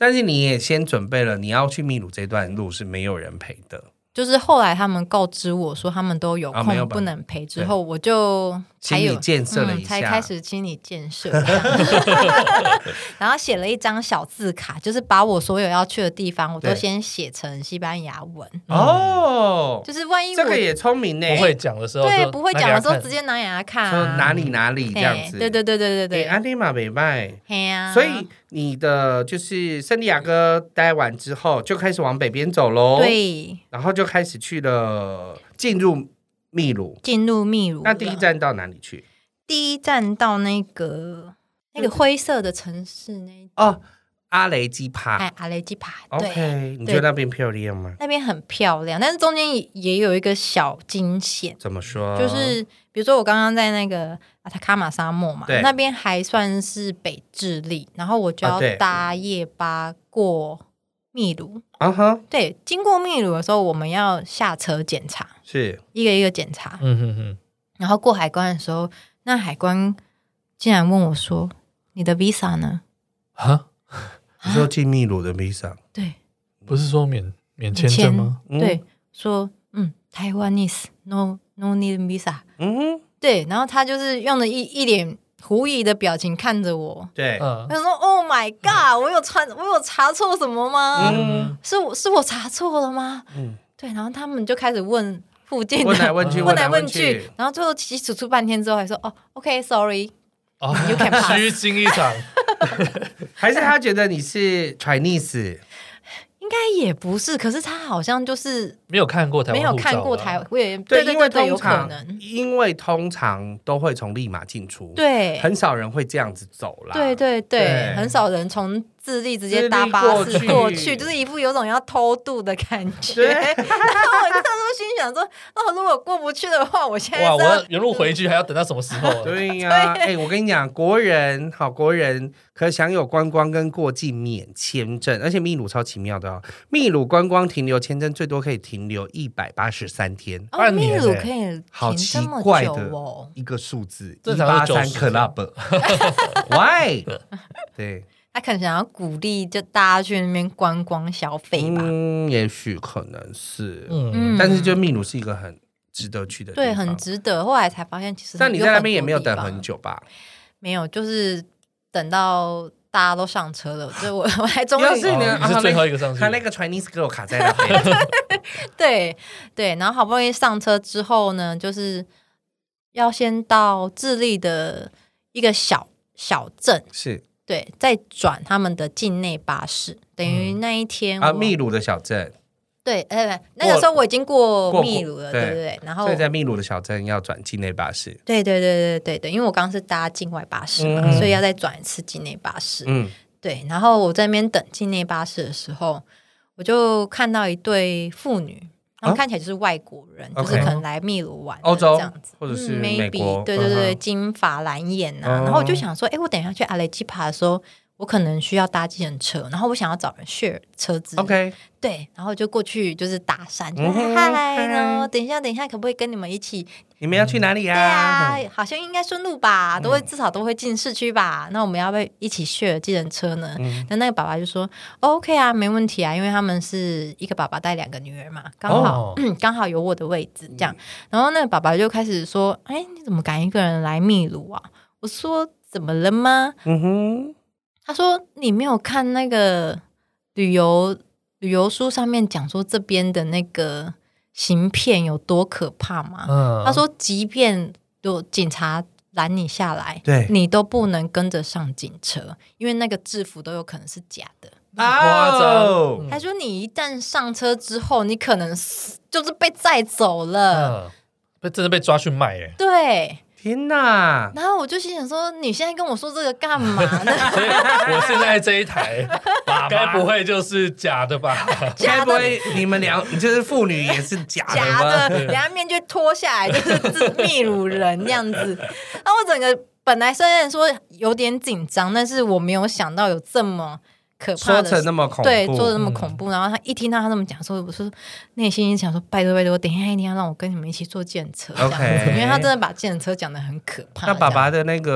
但是你也先准备了，你要去秘鲁这段路是没有人陪的。 就是后来他们告知我说他们都有空、啊、不能陪之后，我就心理建设了一下、 嗯、才开始心理建设然后写了一张小字卡，就是把我所有要去的地方我都先写成西班牙文哦、嗯， 就是万一我这个也聪明呢， 不会讲的时候对不会讲的时候直接拿给他看、啊、 说哪里哪里这样子， 对对对对对对， 安迪玛北拜， 啊， 所以你的就是圣地亚哥待完之后就开始往北边走咯， 对， 然后就开始去了进入秘鲁， 进入秘鲁。 那第一站到哪里去？ 第一站到那个那个灰色的城市那哦，阿雷基帕， 哎，阿雷基帕。 OK， 你觉得那边漂亮吗？ 那边很漂亮，但是中间也有一个小惊险。 怎么说？ 就是比如说我刚刚在那个阿塔卡马沙漠嘛，那边还算是北智利，然后我就要搭夜巴过秘鲁。啊哈，对，经过秘鲁的时候，我们要下车检查， 是一个一个检查。 嗯哼哼。 然后过海关的时候，那海关竟然问我说：“你的 visa 呢？” 啊？ 你说进秘鲁的 visa？ 对， 不是说免免签证吗？ 对，说嗯，台湾 is no no need visa。嗯哼，对，然后他就是用了一一脸狐疑的表情看着我， 对， 他说 ：“Oh my god， 我有查我有查错什么吗？嗯，是我是我查错了吗？”嗯，对，然后他们就开始问附近的， 问来问去， 问来问去，然后最后起起楚楚半天之后，还说：“哦 ，OK，sorry， 哦 ，you can pass。”虚惊一场， 还是他觉得你是 Chinese？ 应该也不是，可是他好像就是没有看过台湾护照、啊， 没有看过台湾，对对对对对，有可能， 因为通常都会从利马进出， 对， 很少人会这样子走啦， 对对 对, 对，很少人从智利直接搭巴士过 去, 过去，就是一副有种要偷渡的感觉。然后我那时候心想说，哦，如果过不去的话，我现在哇，我要原路回去还要等到什么时候？ 对呀、啊，哎、欸，我跟你讲，国人好，国人可享有观光跟过境免签证，而且秘鲁超奇妙的哦，秘鲁观光停留签证最多可以停留一百八十三天， 哦，秘鲁可以好奇怪的一个数字，一八三 club，why？ 对。 他可能想要鼓励就大家去那边观光消费吧， 嗯，也许可能是，嗯，但是就秘鲁是一个很值得去的地方， 对，很值得。后来才发现，其实但你在那边也没有等很久吧？ 没有，就是等到大家都上车了，就我我还终于是你、 哦、你是最后一个上去， 他那个 Chinese girl 卡在那边， 对对，然后好不容易上车之后呢，就是要先到智利的一个小小镇， 是。 对，再转他们的境内巴士，等于那一天、 嗯、啊，秘鲁的小镇。 对，呃，那个时候我已经过秘鲁了，对对对。然后， 所以在秘鲁的小镇要转境内巴士。 对对对对对对，因为我刚刚是搭境外巴士嘛、嗯，所以要再转一次境内巴士。嗯，对。然后我在那边等境内巴士的时候，我就看到一对父女。他们看起来就是外国人、哦、就是可能来秘鲁玩欧洲这样子， 或者是美国、 嗯、maybe 对对对、嗯、金发蓝眼啊、嗯、然后我就想说哎、欸，我等一下去阿雷基帕的时候我可能需要搭计程车，然后我想要找人 share 车子 OK 对，然后就过去就是搭讪，就嗨呢，等一下等一下可不可以跟你们一起， 你们要去哪里啊？ 对啊、嗯、好像应该顺路吧，都会至少都会进市区吧、嗯、那我们要不要一起 share 计程车呢、嗯、那那个爸爸就说、哦、OK 啊没问题啊，因为他们是一个爸爸带两个女儿嘛，刚好刚、哦、好有我的位置这样、嗯、然后那个爸爸就开始说哎，你怎么敢一个人来秘鲁啊？我说怎么了吗？嗯哼，他说你没有看那个旅游旅游书上面讲说这边的那个行骗有多可怕吗、嗯、他说即便有警察拦你下来，对，你都不能跟着上警车，因为那个制服都有可能是假的， 夸张。 他说你一旦上车之后你可能就是被载走了、嗯、 被真的被抓去卖耶。 对， 天哪！ 然后我就心想说你现在跟我说这个干嘛呢？ 所以我现在这一台该不会就是假的吧？ 该不会你们俩就是妇女也是假的吗？ 假的，两面具脱下来就是秘鲁人这样子。那我整个本来虽然说有点紧张，但是我没有想到有这么可怕的， 说成那么恐怖， 对，做的那么恐怖、嗯、然后他一听到他这么讲说，我说内心想说拜托拜托，等一下一定要让我跟你们一起坐计程车这样子、okay. 因为他真的把计程车讲得很可怕。 那爸爸的那个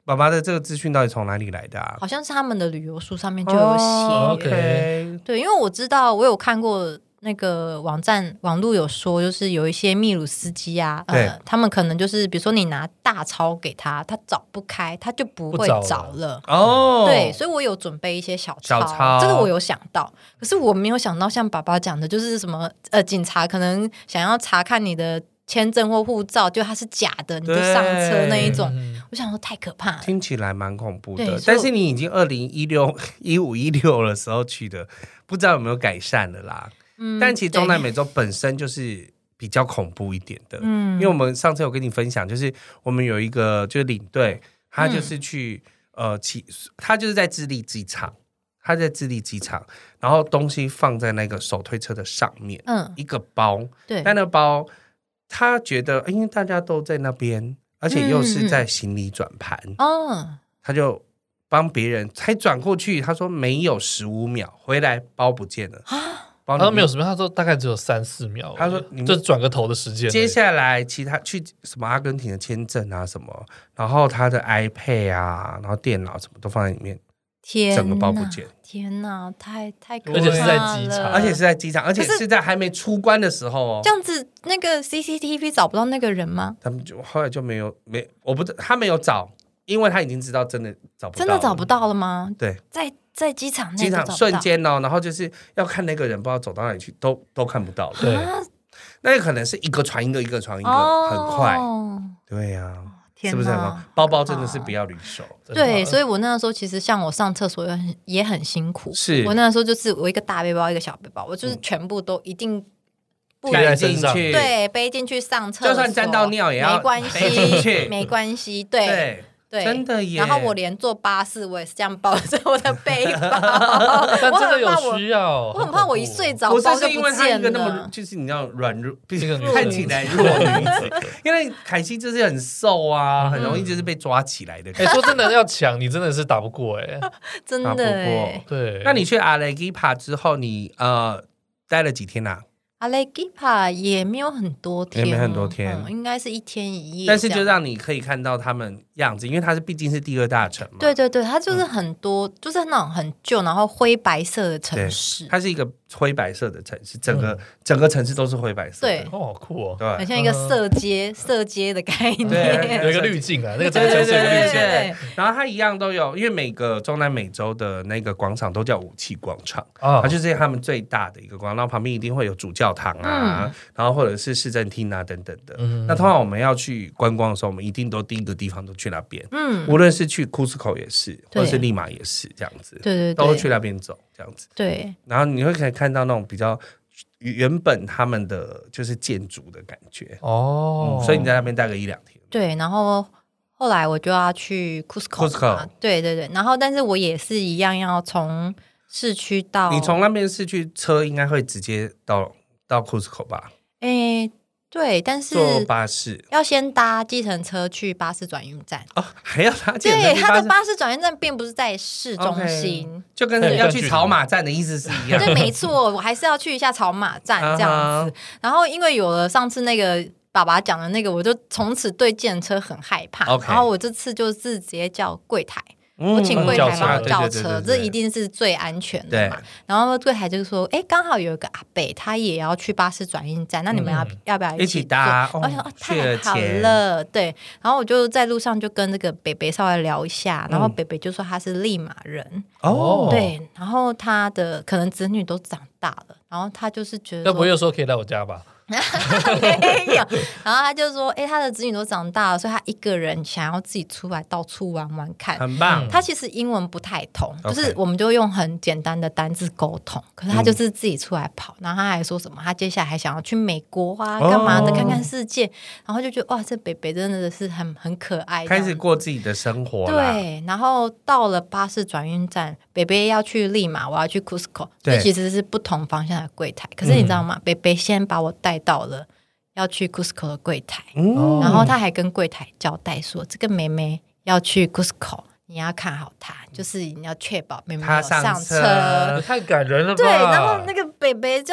爸爸的这个资讯到底从哪里来的啊？ 好像是他们的旅游书上面就有写。 哦、OK， 对，因为我知道，我有看过那个网站网络有说，就是有一些秘鲁司机啊，呃，他们可能就是比如说你拿大钞给他，他找不开，他就不会找了。 哦， 对，所以我有准备一些小钞， 小钞这个我有想到，可是我没有想到像爸爸讲的，就是什么呃，警察可能想要查看你的签证或护照，就它是假的，你就上车那一种，我想说太可怕了， 听起来蛮恐怖的。但是你已经二零一六、一五、一六的时候去的，不知道有没有改善了啦。嗯，但其实中南美洲本身就是比较恐怖一点的，嗯，因为我们上次有跟你分享，就是我们有一个就是领队，他就是去、嗯、呃骑，他就是在智利机场。他在智利机场，然后东西放在那个手推车的上面，嗯，一个包， 对， 但那包他觉得，因为大家都在那边，而且又是在行李转盘，哦、嗯，他就帮别人才转过去，他说没有十五秒，回来包不见了啊， 他说没有什么，他说大概只有三四秒， 他说就转个头的时间。 接下来其他去什么阿根廷的签证啊什么，然后他的 iPad 啊，然后电脑什么都放在里面。整个包不见， 天哪，太太可怕了！ 而且是在机场， 而且是在机场，而且是在还没出关的时候哦。 这样子，那个 C C T V 找不到那个人吗？ 他们就后来就没有没，我不他没有找，因为他已经知道真的找不到， 真的找不到了吗？ 对， 在在机场内机场瞬间哦，然后就是要看那个人不知道走到哪里去，都都看不到了。 对， 那可能是一个传一个，一个传一个，哦、很快。对呀、啊。是不是很好？包包真的是不要离手。 对，所以我那时候其实像我上厕所也很也很辛苦。 是我那时候就是我一个大背包一个小背包，我就是全部都一定背进去， 对，背进去上厕所， 就算沾到尿也要没关系，没关系，对。 对对， 真的耶！ 然后我连坐巴士，我也是这样抱着我的背包。 但真的有需要， 我很怕我一睡着包就不见了。 那么就是你要软弱，看起来弱女子，因为凯西就是很瘦啊，很容易就是被抓起来的。 哎，说真的要抢，你真的是打不过哎， 真的。打不过。 对， 那你去阿雷基帕之后，你呃待了几天啊？ 阿雷基帕也没有很多天， 也没很多天、 嗯，应该是一天一夜。 但是就让你可以看到他们样子，因为它是毕竟是第二大城嘛。 对对对，它就是很多，嗯、就是那种很旧，然后灰白色的城市。 它是一个灰白色的城市，整个、嗯、整个城市都是灰白色的。 对， 哦，好酷哦， 对， 很像一个色阶、嗯、色阶的概念， 对， 有一个滤镜啊，那个整个城市有个滤镜。 然后它一样都有，因为每个中南美洲的那个广场都叫武器广场，哦、它就是他们最大的一个广场，然后旁边一定会有主教堂啊。嗯然后或者是市政厅啊等等的、嗯，那通常我们要去观光的时候，我们一定都第一个地方都去那边，嗯，无论是去库斯科也是，或者是利马也是这样子， 对对对， 都会去那边走这样子， 对。 然后你会可以看到那种比较原本他们的就是建筑的感觉哦、嗯，所以你在那边待个一两天， 对，然后后来我就要去库斯科，库斯科，对对对，然后但是我也是一样要从市区到， 你从那边市区车应该会直接到。到库斯科吧， 哎，对，但是坐巴士要先搭计程车去巴士转运站哦，还要搭计程车。 对，它的巴士转运站并不是在市中心， okay, 就跟要去草马站的意思是一样。 对，没错，我还是要去一下草马站这样子。然后因为有了上次那个爸爸讲的那个，我就从此对计程车很害怕。Okay. 然后我这次就是直接叫柜台。我请柜台帮我叫车，这一定是最安全的嘛。然后柜台就说：“哎，刚好有一个阿伯，他也要去巴士转运站，那你们要、嗯、要不要一起搭？” 我想、哦、太好了，对。然后我就在路上就跟这个北北稍微聊一下，然后北北就说他是利马人哦，对。然后他的可能子女都长大了，然后他就是觉得， 要不又说可以来我家吧？ 没有，然后他就说：“哎、欸，他的子女都长大了，所以他一个人想要自己出来到处玩玩看， 很棒。 他其实英文不太通， okay. 就是我们就用很简单的单字沟通。可是他就是自己出来跑，嗯、然后他还说什么，他接下来还想要去美国啊，干嘛的，看看世界。然后就觉得哇，这北北真的是很很可爱， 开始过自己的生活。 对，然后到了巴士转运站，北北要去利马，我要去 Cusco， 这其实是不同方向的柜台。可是你知道吗？嗯、北北先把我带到了要去 Cusco 的柜台、嗯、然后他还跟柜台交代说，这个妹妹要去 Cusco， 你要看好她，就是你要确保妹妹有上车， 太感人了吧。 对，然后那个北北这样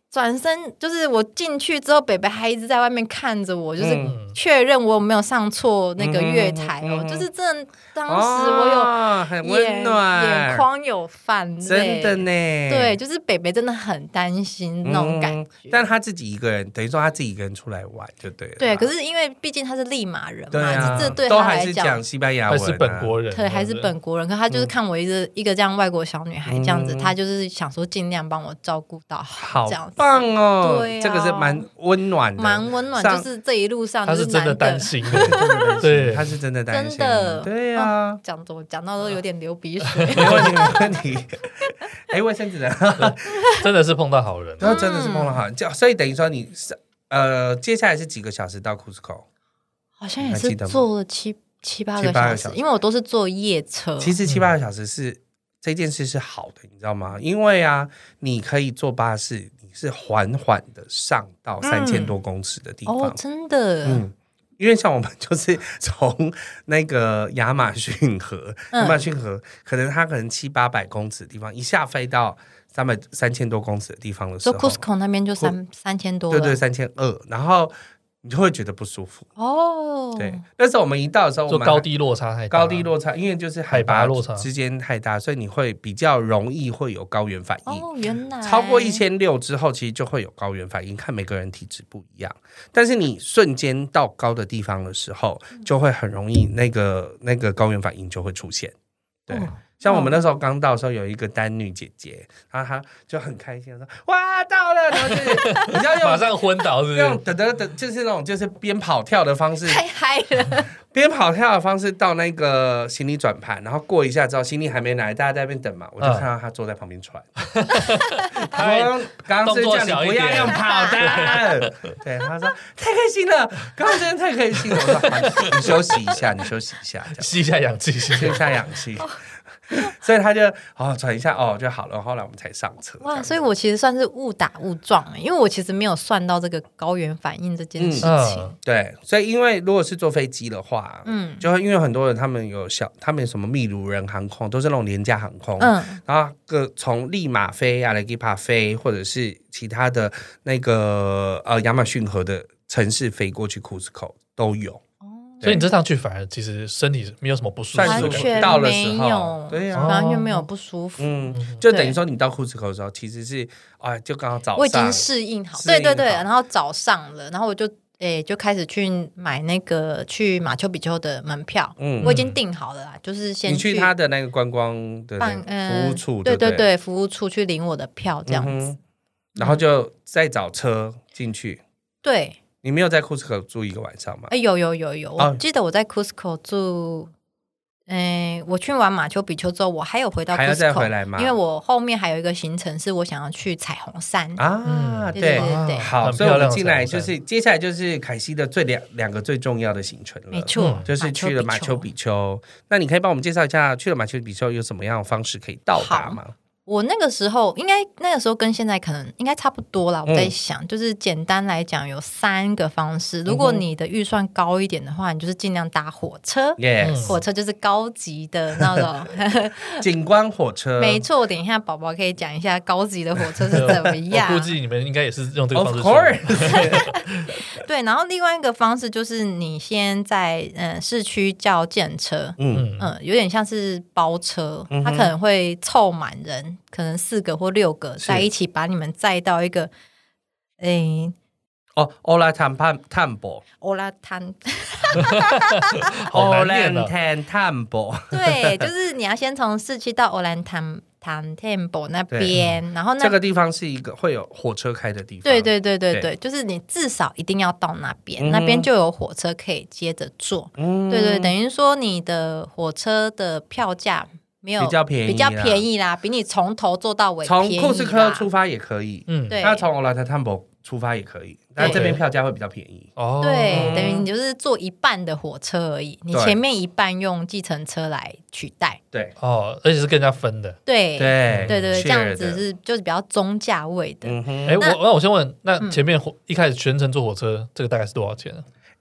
转身就是我进去之后，北北还一直在外面看着我，就是确认我有没有上错那个月台哦，嗯、就是真的，当时我有、 哦、很温暖， 眼眶有泛泪， 真的呢。 对，就是北北真的很担心那种感觉、嗯。 但他自己一个人，等于说他自己一个人出来玩就对了。 对，可是因为毕竟他是利马人嘛， 对啊、 这对他来讲都还是讲西班牙文、啊， 还是本国人， 对，还是本国人。可他就是看我一个、嗯、一个这样外国小女孩这样子，嗯、他就是想说尽量帮我照顾到好，这样子。 好棒哦！ 对、啊， 这个是蛮温暖的， 蛮温暖。就是这一路上， 他是真的担心的， 对，他是真的担心， 真的， 对啊。 讲怎么讲到都有点流鼻水， 没问题，没问题。哎，卫生纸呢？ 真的是碰到好人， 然后真的是碰到好人，就所以等于说你呃，接下来是几个小时到 Cusco？ 好像也是坐了七七八个小时，因为我都是坐夜车。 其实七八个小时是、嗯、这件事是好的，你知道吗？因为啊，你可以坐巴士。是缓缓的上到三千多公尺的地方、 嗯、哦，真的， 嗯，因为像我们就是从那个亚马逊河，亚、嗯、马逊河可能它可能七八百公尺的地方，一下飞到三百三千多公尺的地方的时候， 说 Cusco 那边就三三千多， 对对，三千二，然后你就会觉得不舒服哦。对，那时候我们一到的时候，我们高低落差太大， 高低落差，因为就是海拔落差之间太大，所以你会比较容易会有高原反应。 哦，原来超过一千六之后，其实就会有高原反应，看每个人体质不一样。但是你瞬间到高的地方的时候，就会很容易那个那个高原反应就会出现。对。哦，像我们那时候刚到的时候，有一个丹女姐姐，然后她就很开心的说：“哇，到了！”然后就是你知道用马上昏倒，是不是？ 用等等等，就是那种就是边跑跳的方式， 太嗨了。 边跑跳的方式到那个行李转盘，然后过一下之后，行李还没来，大家在那边等嘛，我就看到她坐在旁边传。刚刚刚是叫你不要用跑的，对，她说太开心了，刚刚真的太开心了。我说你休息一下，你休息一下， 吸一下氧气， 吸一下氧气。所以他就哦转一下哦就好了，后来我们才上车。 哇，所以我其实算是误打误撞，因为我其实没有算到这个高原反应这件事情。嗯、 对，所以因为如果是坐飞机的话，嗯，就会因为很多人他们有小，他们有什么秘鲁人航空，都是那种廉价航空，嗯，然后各从利马飞、阿雷基帕飞，或者是其他的那个呃亚马逊河的城市飞过去 Cusco 都有。 所以你这趟去反而其实身体没有什么不舒服， 完全到的时候， 对呀、啊，完全没有不舒服。 嗯，就等于说你到 Cusco 的时候，其实是啊，就刚好早上， 我已经适应好，对对对，然后早上了，然后我就诶、欸、就开始去买那个去马丘比丘的门票，嗯，我已经订好了啦，就是先去你去他的那个观光的那个服务处，对对对，服务处去领我的票这样子，嗯、 然后就再找车进去， 对。 你没有在 Cusco 住一个晚上吗？ 哎，有有有有，我记得我在 Cusco 住，嗯、呃，我去完马丘比丘之后，我还有回到 Cusco， 还要再回来吗？ 因为我后面还有一个行程是我想要去彩虹山啊，嗯、对对 对, 对, 对，好，所以我们进来就是接下来就是凯西的最两两个最重要的行程了， 没错、嗯， 就是去了马丘比丘。那你可以帮我们介绍一下去了马丘比丘有什么样的方式可以到达吗？ 我那个时候应该那个时候跟现在可能应该差不多啦，我在想、嗯、就是简单来讲有三个方式，如果你的预算高一点的话，你就是尽量搭火车、 yes. 火车就是高级的那种景观火车， 没错，等一下宝宝可以讲一下高级的火车是怎么样。 我估计你们应该也是用这个方式 Of course 对，然后另外一个方式就是你先在、呃、市区叫计程车，嗯嗯，有点像是包车，它可能会凑满人，可能四个或六个在一起把你们载到一个诶哦，欧拉坦潘坦博， 欧拉坦， 欧兰坦坦博， 对，就是你要先从市区到欧兰坦坦坦博那边，然后那这个地方是一个会有火车开的地方， 对对对对 对, 对，就是你至少一定要到那边、嗯，那边就有火车可以接着坐，嗯，对对，等于说你的火车的票价。没有比较便宜， 比较便宜啦，比你从头坐到尾从库斯科出发也可以， 嗯，对， 那从欧拉特坦博出发也可以，但这边票价会比较便宜哦。对，等于你就是坐一半的火车而已，你前面一半用计程车来取代。 对， 哦，而且是跟人家分的。 对对对对，这样子是就是比较中价位的。 哎、嗯，我那我先问，那前面一开始全程坐火车，嗯、这个大概是多少钱呢？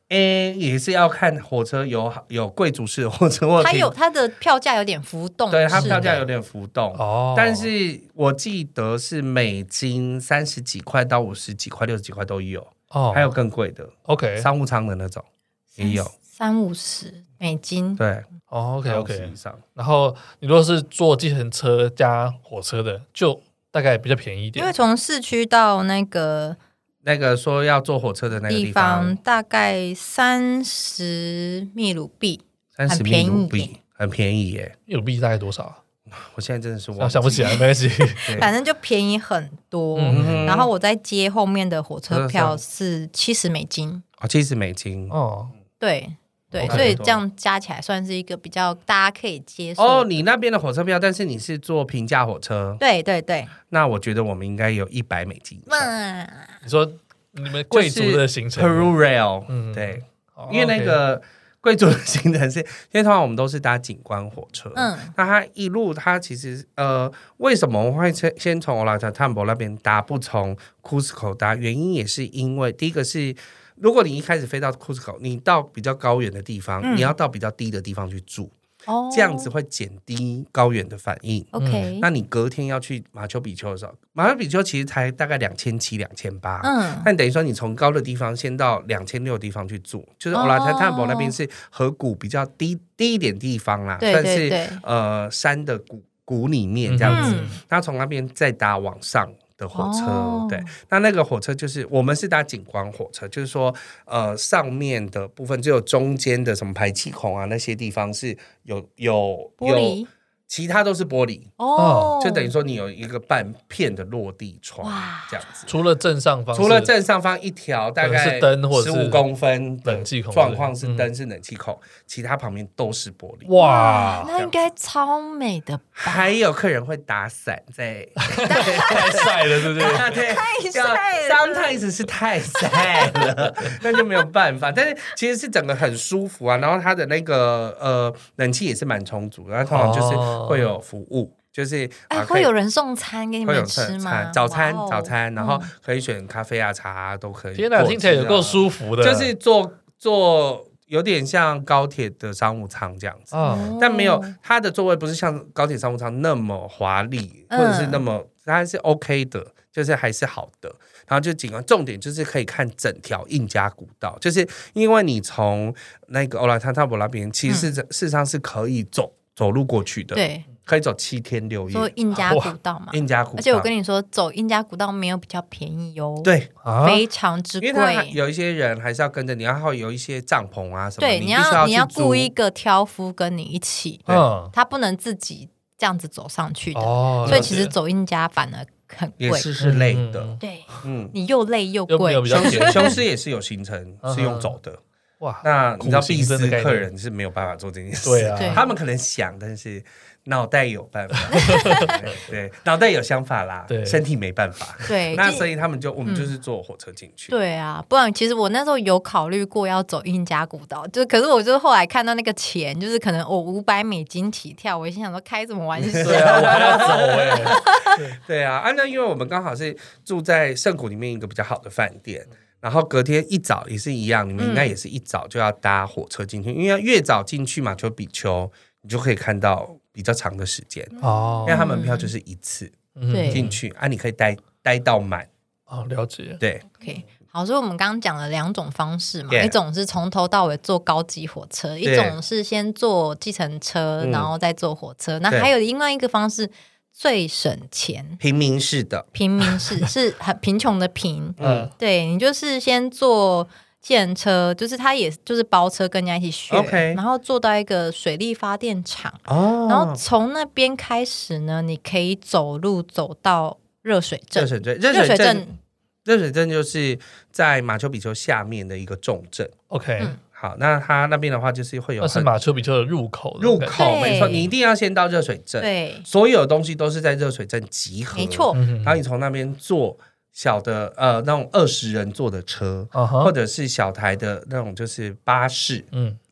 诶，也是要看火车有有贵族式的火车， 它有它的票价有点浮动， 对，它票价有点浮动哦。但是我记得是美金三十几块到五十几块、六十几块都有哦，还有更贵的 ，OK， 商务舱的那种也有三五十美金， 对， 哦 ，OK OK。然后你如果是坐计程车加火车的，就大概比较便宜一点， 因为从市区到那个。 那个说要坐火车的那个地方， 地方大概三十秘鲁币， 三十秘鲁币很便宜耶。 秘鲁币大概多少啊？ 我现在真的是忘想不起来，没关系。 反正就便宜很多。嗯、然后我再接后面的火车票是七十美金。 哦，七十美金哦，对。对，所以这样加起来算是一个比较大家可以接受哦。你那边的火车票，但是你是坐平价火车， 对对对。 那我觉得我们应该有一百美金。 嗯， 你说你们贵族的行程 ，Peru Rail，嗯，对，哦、因为那个贵族的行程是，因为通常我们都是搭景观火车，嗯，那它一路它其实呃，为什么我会先先从欧拉塔坦博那边搭，不从 Cusco 搭？原因也是因为第一个是。如果你一开始飞到 Cusco， 你到比较高远的地方、嗯、你要到比较低的地方去住、哦、这样子会减低高远的反应 OK， 那你隔天要去马丘比丘的时候，马丘比丘其实才大概两千七、两千八，嗯，那等于说你从高的地方先到两千六的地方去住，就是欧拉泰坦博那边是河谷比较低低一点地方啦， 对对对， 算是呃山的谷谷里面这样子，嗯、那从那边再搭往上的火车、哦、对，那那个火车就是我们是搭景观火车，就是说呃上面的部分只有中间的什么排气孔啊那些地方是有有玻璃， 有其他都是玻璃哦，就等于说你有一个半片的落地窗这样子。 除了正上方， 除了正上方一条大概是灯或者十五公分的冷气孔状况是灯是冷气孔，嗯、其他旁边都是玻璃。 哇，那应该超美的吧？ 还有客人会打伞在， 太晒了，对不对？ 太晒了 ，sometimes 是太晒了，那就没有办法。但是其实是整个很舒服啊，然后它的那个呃冷气也是蛮充足，然后通常就是。哦会有服务，就是哎、啊，会有人送餐给你们吃吗？ 早餐，早餐，然后可以选咖啡啊、茶啊都可以。 天哪，听起来有够舒服的， 就是坐坐有点像高铁的商务舱这样子，哦、但没有它的座位不是像高铁商务舱那么华丽，或者是那么它是 OK 的，就是还是好的。然后就景观重点就是可以看整条印加古道，就是因为你从那个欧拉塔塔博那边，其实是、嗯、事实上是可以走。走路过去的， 对， 可以走七天六夜。 说印加古道嘛， 印加古道， 而且我跟你说，走印加古道没有比较便宜哦， 对， 非常之贵。因为有一些人还是要跟着你，然后有一些帐篷啊什么， 对， 你要你要雇一个挑夫跟你一起，嗯，他不能自己这样子走上去的，哦、所以其实走印加反而很贵， 也是是累的， 嗯、对，嗯，你又累又贵。 雄狮也是有行程是用走的。哇，那你知道必斯客人是没有办法做这件事， 对啊， 他们可能想，但是脑袋有办法，对, 对，脑袋有想法啦，对，身体没办法， 对， 那所以他们就我们就是坐火车进去， 嗯、对啊，不然其实我那时候有考虑过要走印加古道，就可是我就后来看到那个钱，就是可能我五百美金起跳，我心想说开什么玩笑， 对啊，我还要走哎、欸， 对, 对啊，啊，那因为我们刚好是住在圣谷里面一个比较好的饭店。然后隔天一早也是一样，你们应该也是一早就要搭火车进去，嗯、因为越早进去马丘比丘，你就可以看到比较长的时间哦。因为他门票就是一次进去、嗯、啊，你可以待待到满哦，了解。 对 ，OK， 好，所以我们刚刚讲了两种方式嘛， yeah. 一种是从头到尾坐高级火车，一种是先坐计程车，然后再坐火车。那还有另外一个方式。最省钱， 平民式的， 平民式是很贫穷的贫，嗯，对，你就是先坐计程车，就是他也就是包车跟人家一起学， okay. 然后坐到一个水力发电厂，哦，然后从那边开始呢，你可以走路走到热水镇， 热水镇，热水镇，热水镇就是在马丘比丘下面的一个重镇 ，OK。嗯好，那它那边的话就是会有， 那是马丘比丘的入口， 入口没错，你一定要先到热水镇， 对， 所有东西都是在热水镇集合， 没错。 然后你从那边坐小的呃那种二十人坐的车，uh-huh. 或者是小台的那种就是巴士，嗯，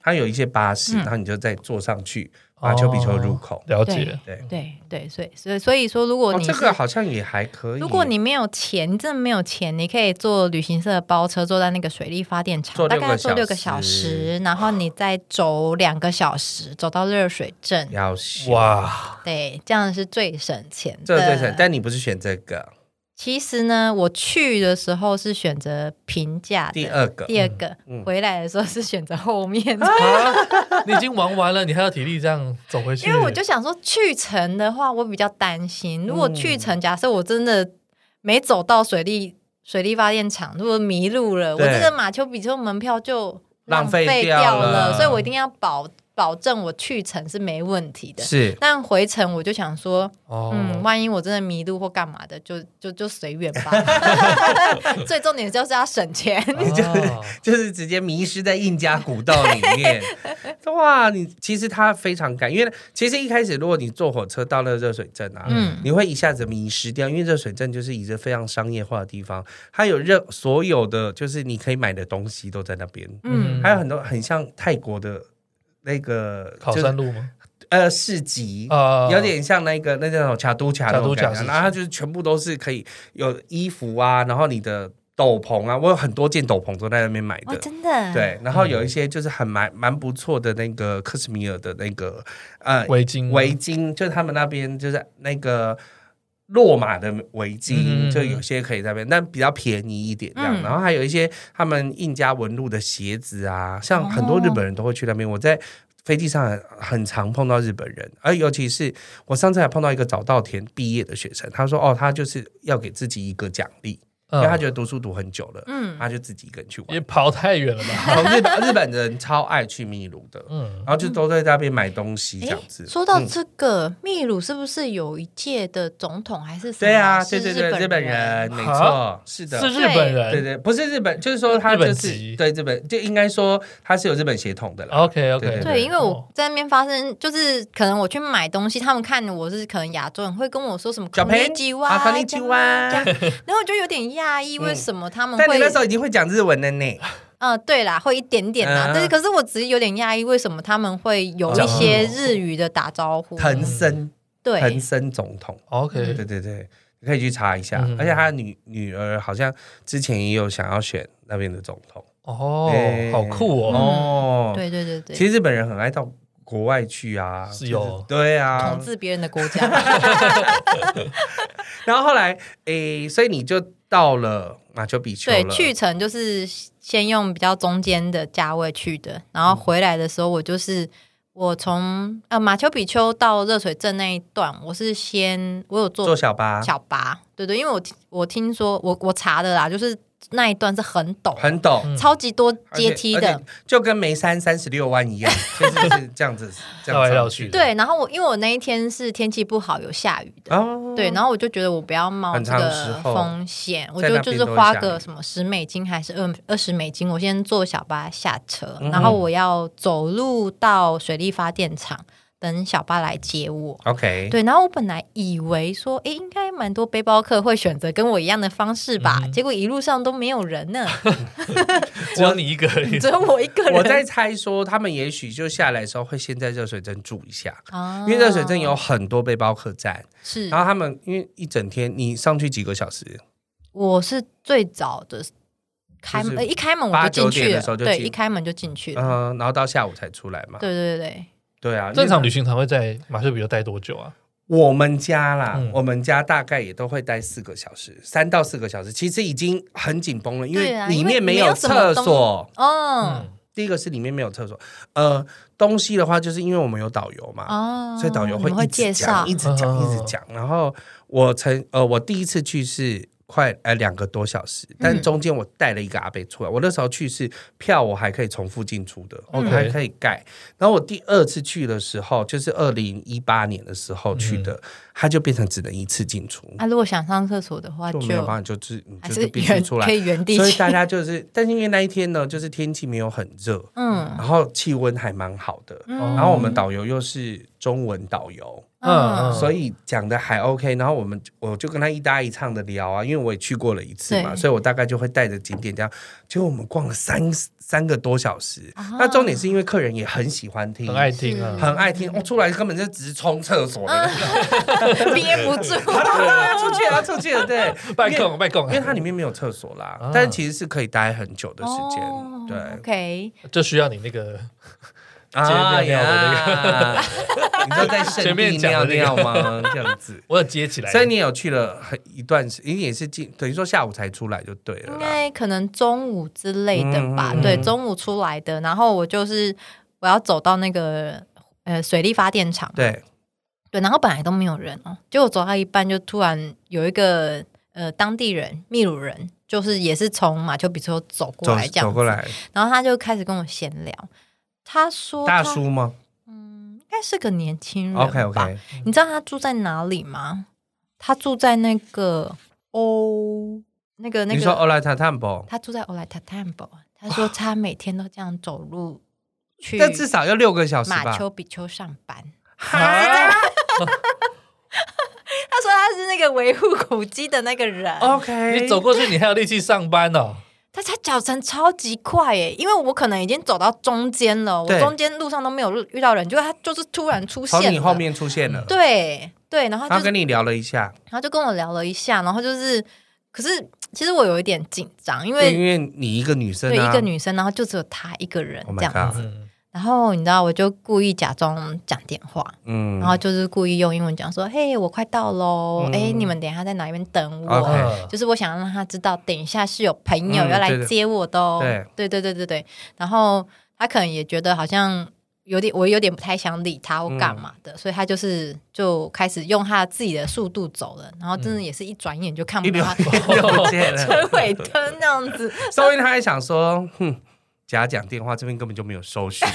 它有一些巴士，嗯、然后你就再坐上去。马丘比丘入口， 哦、了解， 对对对，所以所以所以说，如果你、 哦、这个好像也还可以。 如果你没有钱，真的没有钱，你可以坐旅行社的包车，坐在那个水力发电厂，大概坐六个小时，然后你再走两个小时，走到热水镇。 哇， 对，这样是最省钱的。 这个最省，但你不是选这个。 其实呢，我去的时候是选择平价的， 第二个， 第二个、嗯、回来的时候是选择后面的。 啊、你已经玩完了，你还有体力这样走回去？ 因为我就想说，去程的话，我比较担心。如果去程，假设我真的没走到水力水力发电厂，如果迷路了，我这个马丘比丘门票就浪费掉了，所以我一定要保。保证我去程是没问题的， 是，但回程我就想说，哦、嗯，万一我真的迷路或干嘛的，就就就随缘吧。最重点就是要省钱， 你就是、哦、就是直接迷失在印加古道里面。哇，你其实它非常赶，因为其实一开始如果你坐火车到了热水镇啊，嗯，你会一下子迷失掉，因为热水镇就是一个非常商业化的地方，它有热所有的就是你可以买的东西都在那边，嗯，还有很多很像泰国的。那个考山路吗？ 呃，市集、uh, 有点像那个那种卡都卡那种感觉，然后它就是全部都是可以有衣服啊，然后你的斗篷啊，我有很多件斗篷都在那边买的， 哦、真的。 对，然后有一些就是很蛮蛮不错的那个克什米尔的那个呃围巾， 围巾就是他们那边就是那个。落马的围巾、嗯、就有些可以在那边，但比较便宜一点这样、嗯、然后还有一些他们印加纹路的鞋子啊，像很多日本人都会去那边、哦、我在飞机上很常碰到日本人，而尤其是我上次还碰到一个早稻田毕业的学生，他说哦，他就是要给自己一个奖励，因为他觉得读书读很久了，嗯，他就自己一个人去玩， 也跑太远了吧？ 日本日本人超爱去秘鲁的，嗯，然后就都在那边买东西这样子。 说到这个，嗯、秘鲁是不是有一届的总统还是什么？ 对啊，对对对，日本人，没错，是的， 是日本人， 对对，不是日本，就是说他就是对日本，就应该说他是有日本血统的啦。 OK OK， 对, 对, 对，因为我在那边发生，就是可能我去买东西，他们看我是可能亚洲人，会跟我说什么“こんにちは”， こんにちは， 然后我就有点讶异，为什么？他们会，但你那时候已经会讲日文了呢。 嗯，对啦，会一点点啦，嗯、但是可是我只是有点讶异，为什么他们会有一些日语的打招呼？ 藤森， 对， 藤森总统 ，OK， 对对对，你可以去查一下，嗯、而且他的女女儿好像之前也有想要选那边的总统。 哦，欸、好酷哦！ 哦， 对对对对， 其实日本人很爱到国外去啊， 是有、就是、 对啊， 统治别人的国家。 然后后来，诶，所以你就到了马丘比丘了。 对，去程就是先用比较中间的价位去的，然后回来的时候，我就是我从呃马丘比丘到热水镇那一段，我是先我有坐坐小巴， 小巴，对对，因为我我听说我我查的啦，就是那一段是很陡， 很陡， 嗯、超级多阶梯的， 就跟梅山三十六弯一样，就是这样子，这样绕去。 对，然后我因为我那一天是天气不好，有下雨的，哦、对，然后我就觉得我不要冒这个风险，我就就是花个什么十美金还是二二十美金，我先坐小巴下车，嗯、然后我要走路到水力发电厂。等小巴来接我 ，OK， 对，然后我本来以为说，哎，应该蛮多背包客会选择跟我一样的方式吧，嗯、结果一路上都没有人呢， 只有你一个人， 只有我一个人。 我在猜说，他们也许就下来的时候会先在热水镇住一下，哦、因为热水镇有很多背包客站， 是， 然后他们因为一整天，你上去几个小时？ 我是最早的。开门、就是、一开门我就进去了，对，一开门就进去了， 嗯，然后到下午才出来嘛。 对对对。 对啊， 正常旅行团会在马丘比丘待多久啊？ 我们家啦、嗯，我们家大概也都会待四个小时，三到四个小时，其实已经很紧绷了，因为里面没有厕所。 哦、嗯， 第一个是里面没有厕所，呃，东西的话，就是因为我们有导游嘛，哦、所以导游会一直讲，一直讲，一直讲。然后我曾呃，我第一次去是。快呃两个多小时，但中间我带了一个阿伯出来、嗯。我那时候去是票我还可以重复进出的，我、嗯、还可以盖。然后我第二次去的时候，就是二零一八年的时候去的，嗯、它就变成只能一次进出。 啊，如果想上厕所的话就， 就没有办法，就是你就是必须出来， 可以原地。 所以大家就是，但是因为那一天呢，就是天气没有很热，嗯，然后气温还蛮好的，嗯、然后我们导游又是中文导游。 嗯，所以讲的还 OK， 然后我们我就跟他一搭一唱的聊啊，因为我也去过了一次嘛，所以我大概就会带着景点这样，结果我们逛了三三个多小时。啊、那重点是因为客人也很喜欢听， 很爱听啊， 很爱听。我、哦、出来根本就只是冲厕所的那种，憋不住， 好了好了，出去了出去了，对， 拜控拜控， 因为它里面没有厕所啦，啊、但其实是可以待很久的时间，哦、对 ，OK， 就需要你那个。 啊呀！你就在圣地尿尿吗？这样子， 我有接起来。 所以你有去了很一段时间，也是进等于说下午才出来就对了。 应该可能中午之类的吧，嗯、对，中午出来的。然后我就是我要走到那个呃水力发电厂， 对对，然后本来都没有人哦，结果走到一半就突然有一个呃当地人秘鲁人，就是也是从马丘比丘走过来这样子， 走过来， 然后他就开始跟我闲聊。他说他：“ 大叔吗？ 嗯，应该是个年轻人吧。 OK OK， 你知道他住在哪里吗？他住在那个欧那个那个。 你说欧莱塔坦堡？ 他住在欧莱塔坦堡。他说他每天都这样走路去， 但至少要六个小时吧。 马丘比丘上班。他说他是那个维护古迹的那个人。 OK， 你走过去，你还有力气上班哦。” 他他脚程超级快耶，因为我可能已经走到中间了，我中间路上都没有遇到人，就他就是突然出现了， 从你后面出现了， 对对，然后他跟你聊了一下， 然后就跟我聊了一下，然后就是，可是其实我有一点紧张，因为因为你一个女生、啊， 对一个女生，然后就只有他一个人这样子。 Oh 然后你知道，我就故意假装讲电话，嗯，然后就是故意用英文讲说：“嘿，我快到喽，哎、嗯，你们等一下在哪边等我？” okay. 就是我想让他知道，等一下是有朋友要来接我的哦。 嗯、 对对对对对。然后他可能也觉得好像有点，我有点不太想理他或干嘛的，嗯、所以他就是就开始用他自己的速度走了。然后真的也是一转眼就看不到他车尾灯那样子。 所以他还想说，哼。假讲电话这边根本就没有收讯，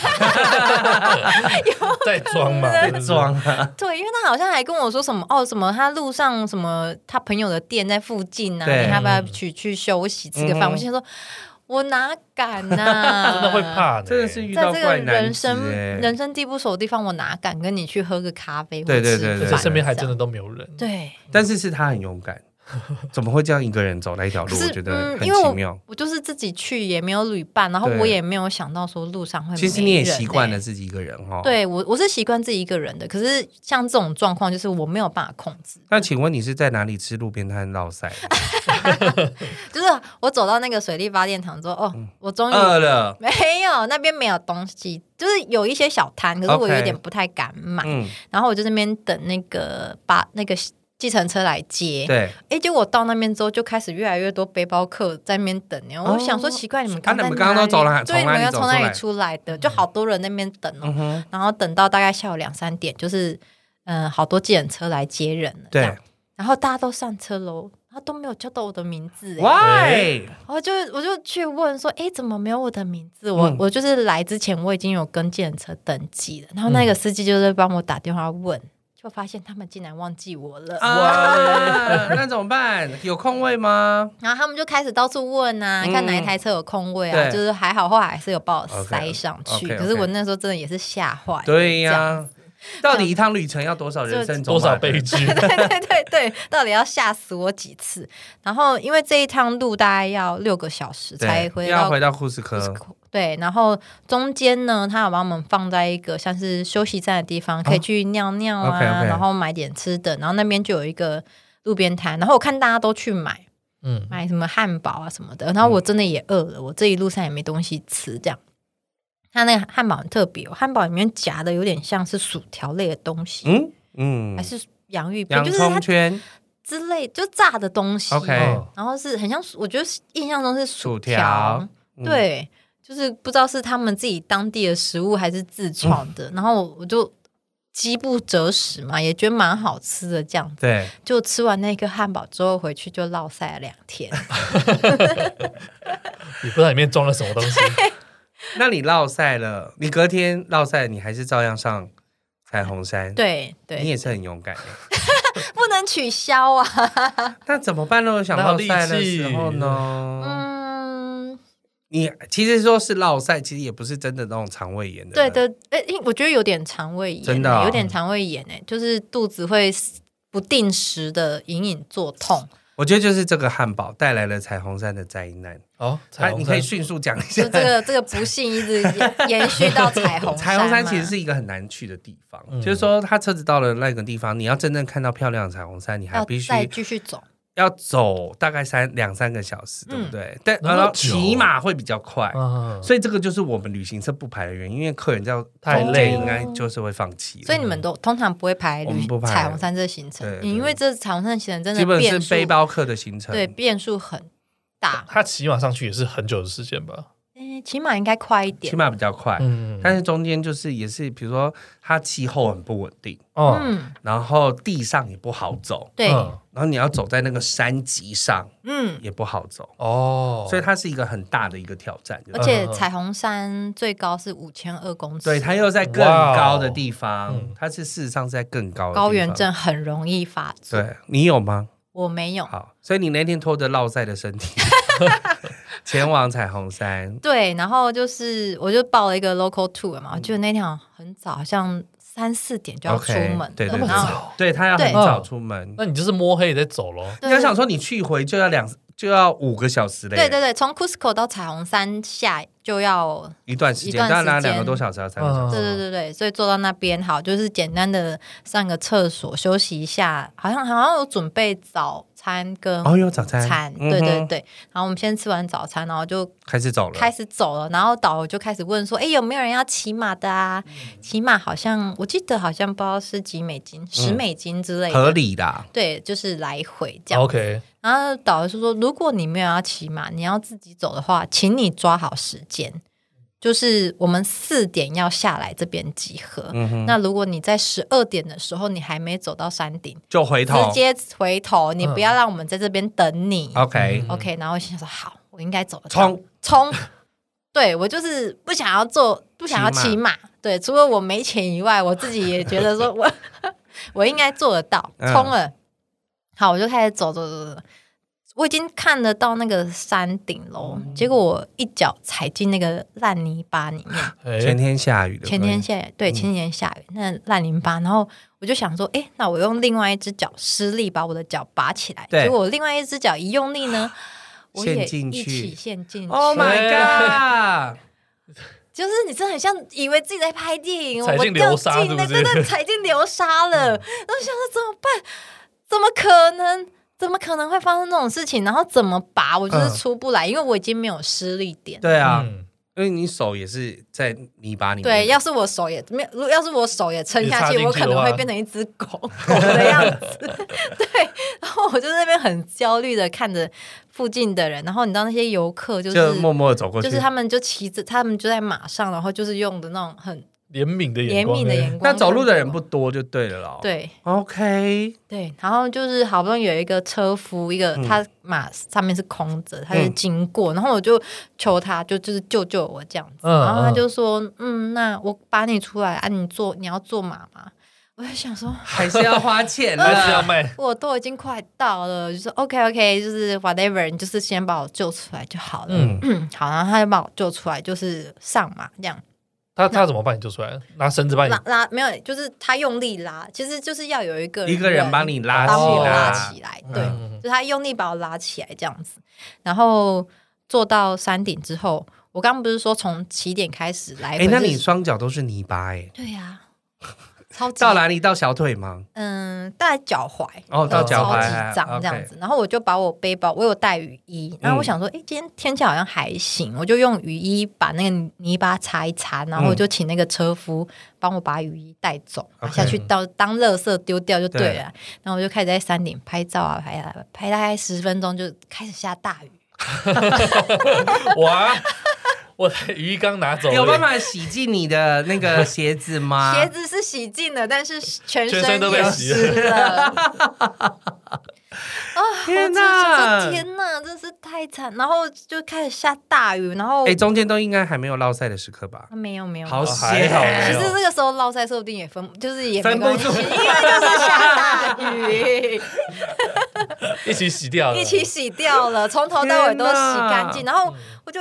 在装嘛， 在装啊！ 对，因为他好像还跟我说什么哦，什么他路上什么他朋友的店在附近啊，你要不要去去休息吃个饭？嗯、我心说，我哪敢啊！ 真的会怕， 真的是遇到怪男子、欸、 在这个人生人生地不熟的地方，我哪敢跟你去喝个咖啡？ 对对对对， 身边还真的都没有人。 对， 但是是他很勇敢。怎么会这样一个人走那一条路？我觉得很奇妙。 嗯、我, 我就是自己去，也没有旅伴，然后我也没有想到说路上会没人、欸。 其实你也习惯了自己一个人哈。 对我，我是习惯自己一个人的。可是像这种状况，就是我没有办法控制。 那请问你是在哪里吃路边摊烙赛？ 就是我走到那个水力发电厂之后，哦，嗯、我终于饿了。 没有，那边没有东西，就是有一些小摊，可是我有点不太敢买。Okay. 嗯、然后我就在那边等那个把那个。计程车来接， 对， 哎，结果我到那边之后，就开始越来越多背包客在那边等呢。哦、我想说奇怪，你们刚才、啊、 你们刚刚都走了， 对，你们要从哪里出来的？就好多人那边等哦，嗯、然后等到大概下午两三点，就是嗯、呃，好多计程车来接人了， 对， 然后大家都上车喽，然后都没有叫到我的名字 ，Why？ 然后就我就去问说，哎，怎么没有我的名字？我、嗯、我就是来之前我已经有跟计程车登记了，然后那个司机就是帮我打电话问。就发现他们竟然忘记我了， 哇！那怎么办？有空位吗？ 然后他们就开始到处问啊，嗯、看哪一台车有空位啊，就是还好，后来还是有把我塞上去。Okay, okay, okay. 可是我那时候真的也是吓坏。 对呀、啊，到底一趟旅程要多少人生多少悲剧？ 对对对对，到底要吓死我几次？然后因为这一趟路大概要六个小时才回到要回到库斯科。 对，然后中间呢，他有把我们放在一个像是休息站的地方，可以去尿尿啊，哦 okay, okay. 然后买点吃的，然后那边就有一个路边摊，然后我看大家都去买，嗯，买什么汉堡啊什么的，然后我真的也饿了，我这一路上也没东西吃，这样。他那个汉堡很特别、哦，汉堡里面夹的有点像是薯条类的东西，嗯嗯，还是洋芋片， 洋葱圈之类，就炸的东西。 OK， 然后是很像，我觉得印象中是薯条， 薯条对。嗯就是不知道是他们自己当地的食物还是自创的，嗯、然后我就饥不择食嘛，也觉得蛮好吃的这样子。 对， 就吃完那个汉堡之后回去就落晒了两天。 你不知道里面装了什么东西？ 那你落晒了，你隔天落晒，你还是照样上彩虹山？ 对对， 你也是很勇敢。 不能取消啊！ 那怎么办呢？想落晒的时候呢？嗯。 你其实说是落晒，其实也不是真的那种肠胃炎的。 对对，哎，我觉得有点肠胃炎， 真的、哦、 有点肠胃炎哎，就是肚子会不定时的隐隐作痛。 我觉得就是这个汉堡带来了彩虹山的灾难哦，彩虹山你可以迅速讲一下， 就这个这个不幸一直延续到彩虹山。 彩虹山其实是一个很难去的地方，嗯、就是说，他车子到了那个地方，你要真正看到漂亮的彩虹山，你还必须再继续走。 要走大概三两三个小时，对不对？嗯、但然后骑马会比较快，嗯、所以这个就是我们旅行社不排的原因，因为客人要太累，应该就是会放弃。 所以你们都通常不会排旅彩虹山这个行程，对对对，因为这彩虹山行程真的基本是背包客的行程， 对，变数很大。 他骑马上去也是很久的时间吧？ 骑马应该快一点， 骑马比较快，嗯、但是中间就是也是，比如说它气候很不稳定，嗯，然后地上也不好走， 对， 然后你要走在那个山脊上，嗯，也不好走哦，所以它是一个很大的一个挑战。 而且彩虹山最高是五千二公尺， 对，它又在更高的地方，嗯、它是事实上是在更高的地方， 高原症很容易发作。 对，你有吗？ 我没有。 好，所以你那天拖着落晒的身体前往彩虹山。 对，然后就是我就报了一个 local tour 嘛，我记得那天很早，好像三四点就要出门， okay, 对对对，对他要很早出门， 那你就是摸黑在走咯。 你要想说你去回就要两就要五个小时嘞。 对对对，从 Cusco 到彩虹山下就要一段时间，当然两个多小时到三个小时。 对对对对，所以坐到那边好，就是简单的上个厕所休息一下，好像好像有准备早餐跟哦有早餐， 嗯、对对对。然后我们先吃完早餐，然后就开始走了， 开始走了。然后导游就开始问说：“哎，有没有人要骑马的啊？嗯、骑马好像我记得好像不知道是几美金、十、嗯、美金之类的， 合理的。 对，就是来回这样。 OK。 然后导游就说：如果你没有要骑马，你要自己走的话，请你抓好时间。”就是我们四点要下来这边集合、嗯、那如果你在十二点的时候你还没走到山顶就回头， 直接回头，你不要让我们在这边等你、 嗯、OK OK。 然后我心想说好，我应该走得到， 冲冲对，我就是不想要做不想要骑马，对，除了我没钱以外，我自己也觉得说我我应该做得到，冲了、嗯、好，我就开始走走走走，我已经看得到那个山顶喽、嗯，结果我一脚踩进那个烂泥巴里面。 前天下雨的， 前天下雨，对，前天下雨，嗯、那烂泥巴。然后我就想说，哎，那我用另外一只脚施力把我的脚拔起来。结果我另外一只脚一用力呢，我也一起陷进去。 Oh my god！ 就是你真的很像以为自己在拍电影， 踩进流沙， 我掉进那个，对，踩进流沙了。然后想说怎么办？怎么可能？怎么可能会发生这种事情？然后怎么拔？我就是出不来、嗯，因为我已经没有施力点。 对啊、嗯，因为你手也是在泥巴里面。 对，要是我手也没有，要是我手也撑下去，我可能会变成一只狗狗的样子。对，然后我就在那边很焦虑的看着附近的人，然后你知道那些游客就是就默默的走过去， 就是他们就骑着，他们就在马上，然后就是用的那种很。 怜悯的眼光， 怜悯的眼光。 那走路的人不多就对了啦。 对 ，OK， 对，然后就是好不容易有一个车夫，一个、嗯、他马上面是空着，他就经过、嗯，然后我就求他，就就是救救我这样子、嗯，然后他就说，嗯，那我把你出来啊，你坐，你要坐马吗？我就想说， 还是要花钱的， 还是要卖。 我都已经快到了，就说 OK OK， 就是 whatever， 你就是先把我救出来就好了。嗯，好，然后他就把我救出来，就是上马这样。 他他怎么把你救出来？拿绳子把你拉拉没有，就是他用力拉，其实就是要有一个人一个人帮你拉起来， 帮我拉起来，对，嗯、就他用力把我拉起来这样子。然后坐到山顶之后，我刚刚不是说从起点开始来？哎、 欸，那你双脚都是泥巴哎、欸？ 对呀、啊，超级到哪里？到小腿吗？ 嗯，大概脚踝哦，到脚踝， 超级脏这样子。然后我就把我背包，我有带雨衣，然后我想说，哎、嗯，今天天气好像还行，我就用雨衣把那个泥巴擦一擦，然后我就请那个车夫帮我把雨衣带走，嗯、下去到当垃圾丢掉就对了。对，然后我就开始在山顶拍照啊，拍啊拍，大概十分钟就开始下大雨。 哇！我的鱼缸拿走了， 有办法洗净你的那个鞋子吗？ 鞋子是洗净了，但是全身都被洗了。啊！天哪！天哪！真是太惨。然后就开始下大雨，然后哎、欸，中间都应该还没有落晒的时刻吧？ 没有没有， 好险！ 其实这个时候落晒说不定也分，就是也分不住，因为就是下大雨， 一起洗掉了， 一起洗掉了，从头到尾都洗干净。然后我就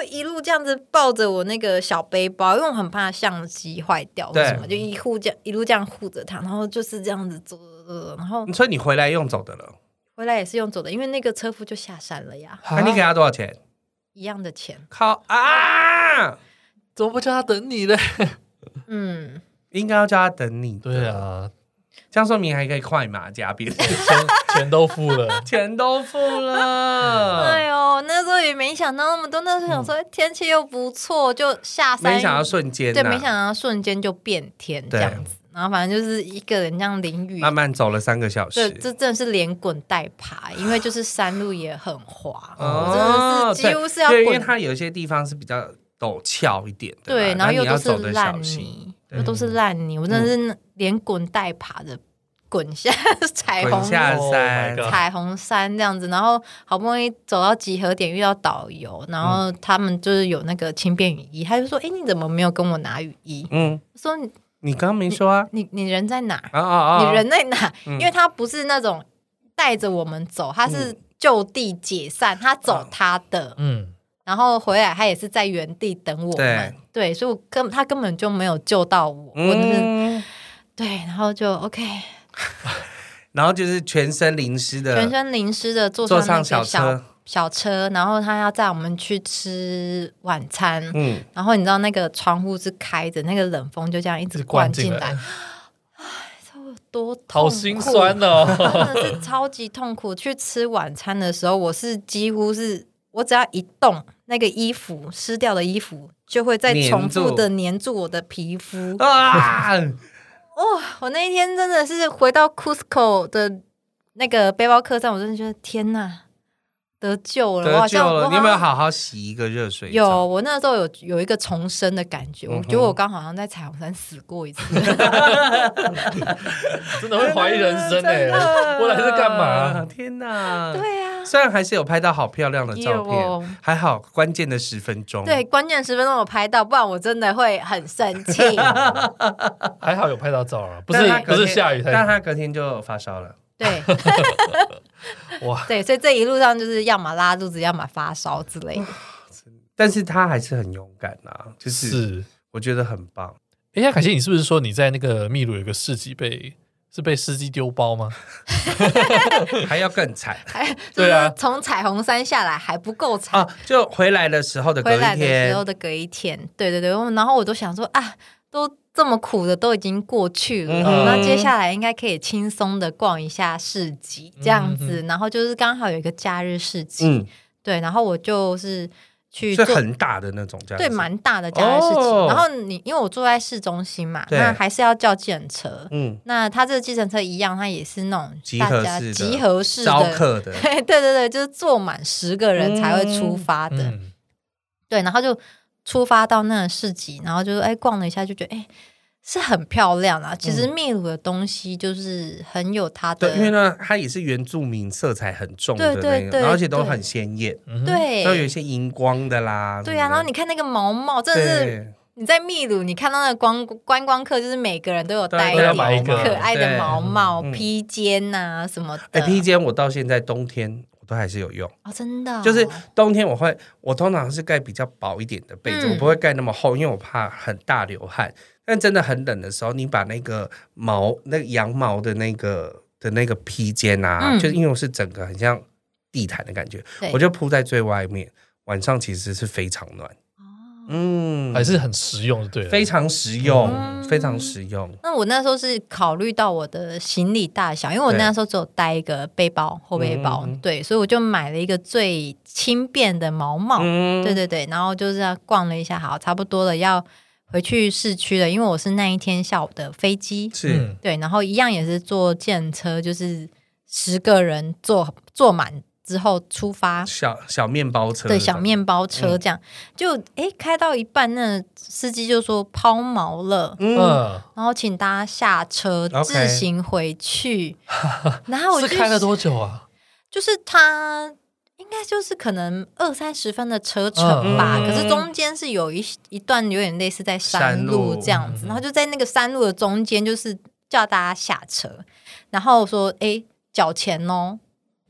一路这样子抱着我那个小背包，因为我很怕相机坏掉或什么，就一护这样一路这样护着它，然后就是这样子走走，然后所以你回来用走的了？ 回来也是用走的，因为那个车夫就下山了呀。 那、啊、你给他多少钱？ 一样的钱。 靠啊！ 怎么不叫他等你呢？ 嗯， 应该要叫他等你。 对啊， 这样说明还可以快马加鞭，钱钱都付了， 钱都付了。 哎呦，那时候也没想到那么多，那时候想说、嗯、天气又不错，就下山。 没想到瞬间、啊， 对，没想到瞬间就变天这样子。然后反正就是一个人这样淋雨， 慢慢走了三个小时。 对，这真的是连滚带爬，因为就是山路也很滑，哦、真的是几乎是要滚。 因为它有些地方是比较陡峭一点的， 对，然后又都是烂泥，又都是烂泥，我真的是连滚带爬的滚下彩虹下山、 oh、彩虹山这样子，然后好不容易走到集合点遇到导游，然后他们就是有那个轻便雨衣，他就说：“哎，你怎么没有跟我拿雨衣？”嗯，说你。 你刚刚没说啊？ 你你人在哪？ 啊啊啊！ 你人在哪？嗯、因为他不是那种带着我们走，他是就地解散，嗯、他走他的，嗯，然后回来他也是在原地等我们，对，对所以我根他根本就没有救到我，嗯、我就是对，然后就 OK， 然后就是全身淋湿的， 全身淋湿的坐上那个小车。小车，然后他要载我们去吃晚餐，嗯，然后你知道那个窗户是开着，那个冷风就这样一直灌进来，哎，这有多痛苦， 好心酸哦， 真的是超级痛苦。去吃晚餐的时候，我是几乎是我只要一动，那个衣服湿掉的衣服就会再重复的黏住我的皮肤啊！哦，我那一天真的是回到 Cusco 的那个背包客栈，我真的觉得天哪！得救了， 得救了！你有没有好好洗一个热水澡？ 有，我那时候有有一个重生的感觉，嗯、我觉得我刚好像在彩虹山死过一次， 真的会怀疑人生哎、欸！我来是干嘛？ 天哪！ 对啊， 虽然还是有拍到好漂亮的照片，哦、还好关键的十分钟， 对，关键十分钟有拍到，不然我真的会很生气。 还好有拍到照啊，不是不是下雨， 但他隔天就发烧了。 对，哇，对，所以这一路上就是要么拉肚子，要么发烧之类的。 但是他还是很勇敢啊，就是是我觉得很棒。 哎呀，凯西，你是不是说你在那个秘鲁有个市集被是被司机丢包吗？ 还要更惨， 对啊，从彩虹山下来还不够惨啊！ 就回来的时候的隔一天， 回来的时候的隔一天，对对对，然后我都想说啊，都。这么苦的都已经过去了，嗯、那接下来应该可以轻松的逛一下市集这样子，嗯、然后就是刚好有一个假日市集，嗯、对，然后我就是去做， 是很大的那种假日， 对，蛮大的假日市集。哦、然后你因为我住在市中心嘛，那还是要叫计程车，嗯，那它这个计程车一样，它也是那种大家集合式的， 招客的， 对对对，就是坐满十个人才会出发的，嗯、对，然后就。出发到那个市集，然后就哎逛了一下，就觉得哎是很漂亮啊。其实秘鲁的东西就是很有它的， 对，因为呢它也是原住民色彩很重的那个，对对对，而且都很鲜艳， 对， 都有一些荧光的啦。 对啊，然后你看那个毛帽，真的是你在秘鲁，你看到那个光观光客，就是每个人都有戴一个可爱的毛帽、披肩啊什么的。 哎，披肩我到现在冬天。都还是有用哦，真的、哦。 就是冬天我会，我通常是盖比较薄一点的被子，嗯、我不会盖那么厚，因为我怕很大流汗。但真的很冷的时候，你把那个毛、那个羊毛的那个的那个披肩啊，嗯、就因为我是整个很像地毯的感觉，我就铺在最外面，晚上其实是非常暖。 嗯，还是很实用，对， 非常实用，嗯、非常实用。 那我那时候是考虑到我的行李大小，因为我那时候只有带一个背包后背包，嗯、对，所以我就买了一个最轻便的毛帽，嗯、对对对，然后就是要逛了一下，好，差不多了，要回去市区了，因为我是那一天下午的飞机， 是对，然后一样也是坐计程车，就是十个人坐坐满。之后出发， 小小面包车， 对，小面包车这样，嗯、就哎开到一半，那司机就说抛锚了，嗯，然后请大家下车，嗯、自行回去。然后我就是开了多久啊？ 就是他应该就是可能二三十分的车程吧，嗯、可是中间是有一一段有点类似在山路这样子，然后就在那个山路的中间，就是叫大家下车，然后说哎缴钱哦。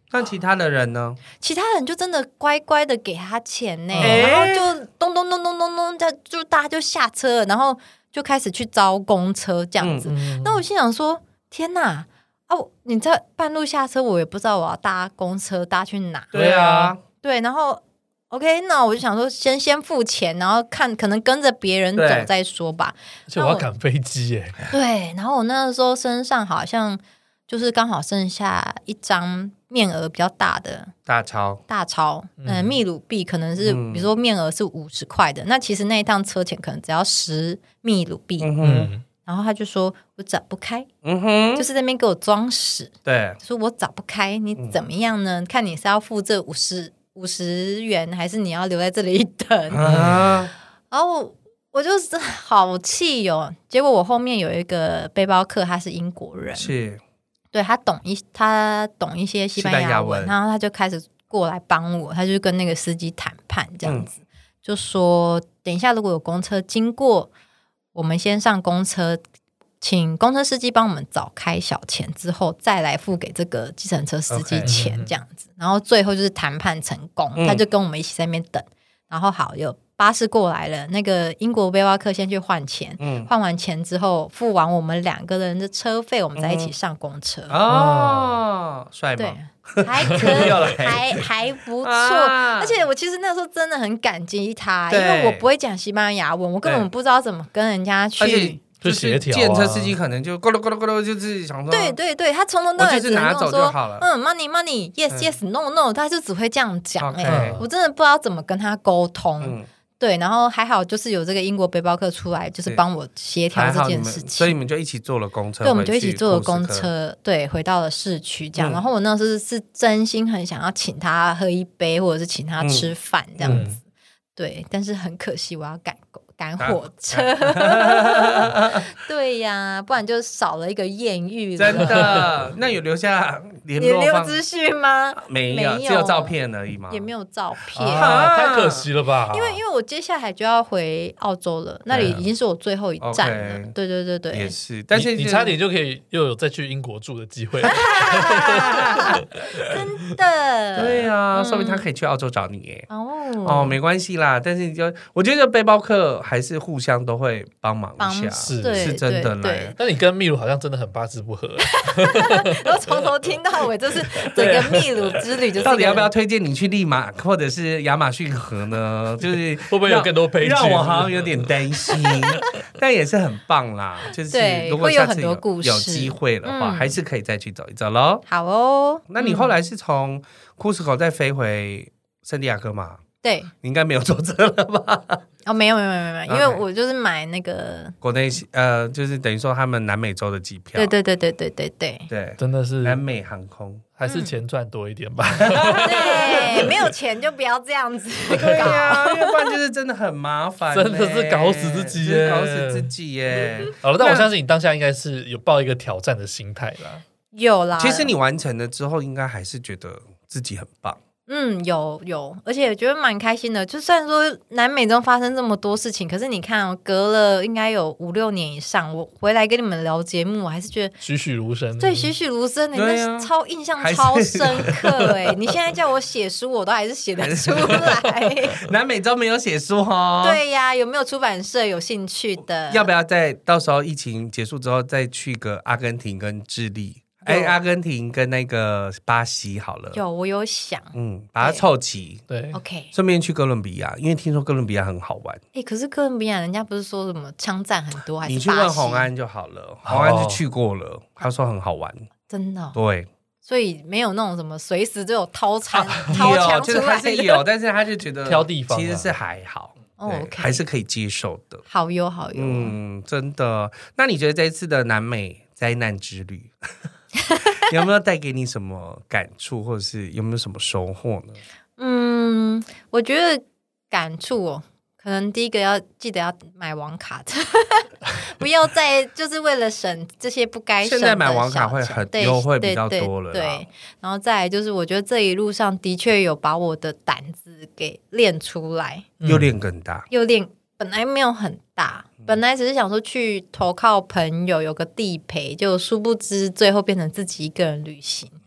那其他的人呢？ 其他人就真的乖乖的给他钱呢、欸，然后就咚咚咚咚咚咚，就大家就下车，然后就开始去招公车这样子。嗯、那我心想说：天哪！啊，你在半路下车，我也不知道我要搭公车搭去哪。 对啊， 对，然后 OK， 那我就想说先先付钱，然后看可能跟着别人走再说吧。 而且我要赶飞机耶。 对，然后我那个时候身上好像就是刚好剩下一张面额比较大的大钞， 大钞，嗯，秘鲁币可能是、嗯、比如说面额是五十块的，那其实那一趟车钱可能只要十秘鲁币。嗯哼。然后他就说我找不开，嗯哼，就是在那边给我装死， 对， 就说我找不开，你怎么样呢？嗯、看你是要付这五十五十元，还是你要留在这里等？啊、然后我我就是好气哦。结果我后面有一个背包客，他是英国人， 是， 对他懂一他懂一些西班牙文，然后他就开始过来帮我，他就跟那个司机谈判这样子，嗯、就说等一下如果有公车经过。我们先上公车，请公车司机帮我们早开小钱，之后再来付给这个计程车司机钱，这样子。Okay. 然后最后就是谈判成功，嗯、他就跟我们一起在那边等。然后好，有巴士过来了，那个英国背包客先去换钱，嗯、换完钱之后付完我们两个人的车费，我们再一起上公车。 嗯、哦，帅吗？ 对，还可以，还还不错。啊、而且我其实那时候真的很感激他，因为我不会讲西班牙文，我根本不知道怎么跟人家去。 就是计程车司机可能就咕噜咕噜咕噜，就是想说， 对对对，他从头到尾只拿走就好了。 嗯 ，money money yes yes no no， 他就只会这样讲。哎、欸， okay. 我真的不知道怎么跟他沟通。嗯、对，然后还好就是有这个英国背包客出来，就是帮我协调这件事情， 所以你们就一起坐了公车。 对，我们就一起坐了公车，对，回到了市区这样。嗯、然后我那时候是真心很想要请他喝一杯，或者是请他吃饭这样子。嗯、对，但是很可惜，我要赶工。赶火车，对呀，不然就少了一个艳遇了。 真的，那有留下联络联络资讯吗？ 没有，只有照片而已吗？ 也没有照片， 啊、太可惜了吧？ 因为因为我接下来就要回澳洲了，那里已经是我最后一站了。Okay, 对对对对， 也是。但是你, 你差点就可以又有再去英国住的机会。 真的， 对呀、啊，说明他可以去澳洲找你耶。哦哦，没关系啦。但是就我觉得背包客。还是互相都会帮忙一下， 是是真的啦。 但你跟秘鲁好像真的很八字不合， 我从头听到尾，就是整个秘鲁之旅，就是到底要不要推荐你去利马或者是亚马逊河呢？就是会不会有更多配件？ 让我好像有点担心，但也是很棒啦。就是如果下次 有, 有, 有机会的话，嗯、还是可以再去走一走咯。 好哦， 那你后来是从库斯科再飞回圣地亚哥吗？ 对， 你应该没有坐车了吧？ 哦，没有没有没有没有，因为我就是买那个国内呃，就是等于说他们南美洲的机票。 对对对对对对对对， 真的是南美航空， 还是钱赚多一点吧？ 对，没有钱就不要这样子。 对呀、啊，因为不然就是真的很麻烦， 真的是搞死自己耶， 搞死自己耶。 好了，但我相信你当下应该是有抱一个挑战的心态啦。 有啦， 其实你完成了之后，应该还是觉得自己很棒。 嗯，有有，而且我觉得蛮开心的。就算说南美中发生这么多事情，可是你看、哦，隔了应该有五六年以上，我回来跟你们聊节目，我还是觉得栩栩如生。 对，栩栩如生，你那超印象超深刻哎！你现在叫我写书，我都还是写得出来。 南美洲没有写书哦。 对呀、啊，有没有出版社有兴趣的？ 要不要在到时候疫情结束之后再去个阿根廷跟智利？哎，阿根廷跟那个巴西好了。 有，我有想， 嗯，把它凑齐。 对 ，OK。 顺便去哥伦比亚，因为听说哥伦比亚很好玩。 哎，可是哥伦比亚人家不是说什么枪战很多，还是你去问洪安就好了，洪安就去过了，哦、他说很好玩。 真的、哦？ 对。 所以没有那种什么随时就有掏枪、啊、掏枪出来的， 就是还是有，但是他就觉得挑地方、啊， 其实是还好。哦、okay 还是可以接受的。 好哟，好哟。 嗯，真的。那你觉得这一次的南美灾难之旅？有没有带给你什么感触，或者是有没有什么收获呢？ 嗯，我觉得感触哦，可能第一个要记得要买网卡的，不要再就是为了省这些不该省的小钱。现在买网卡会很优惠比较多了，对，对，对。然后再来就是，我觉得这一路上的确有把我的胆子给练出来， 嗯、又练更大， 又练。本来没有很大，本来只是想说去投靠朋友有个地陪，就殊不知最后变成自己一个人旅行。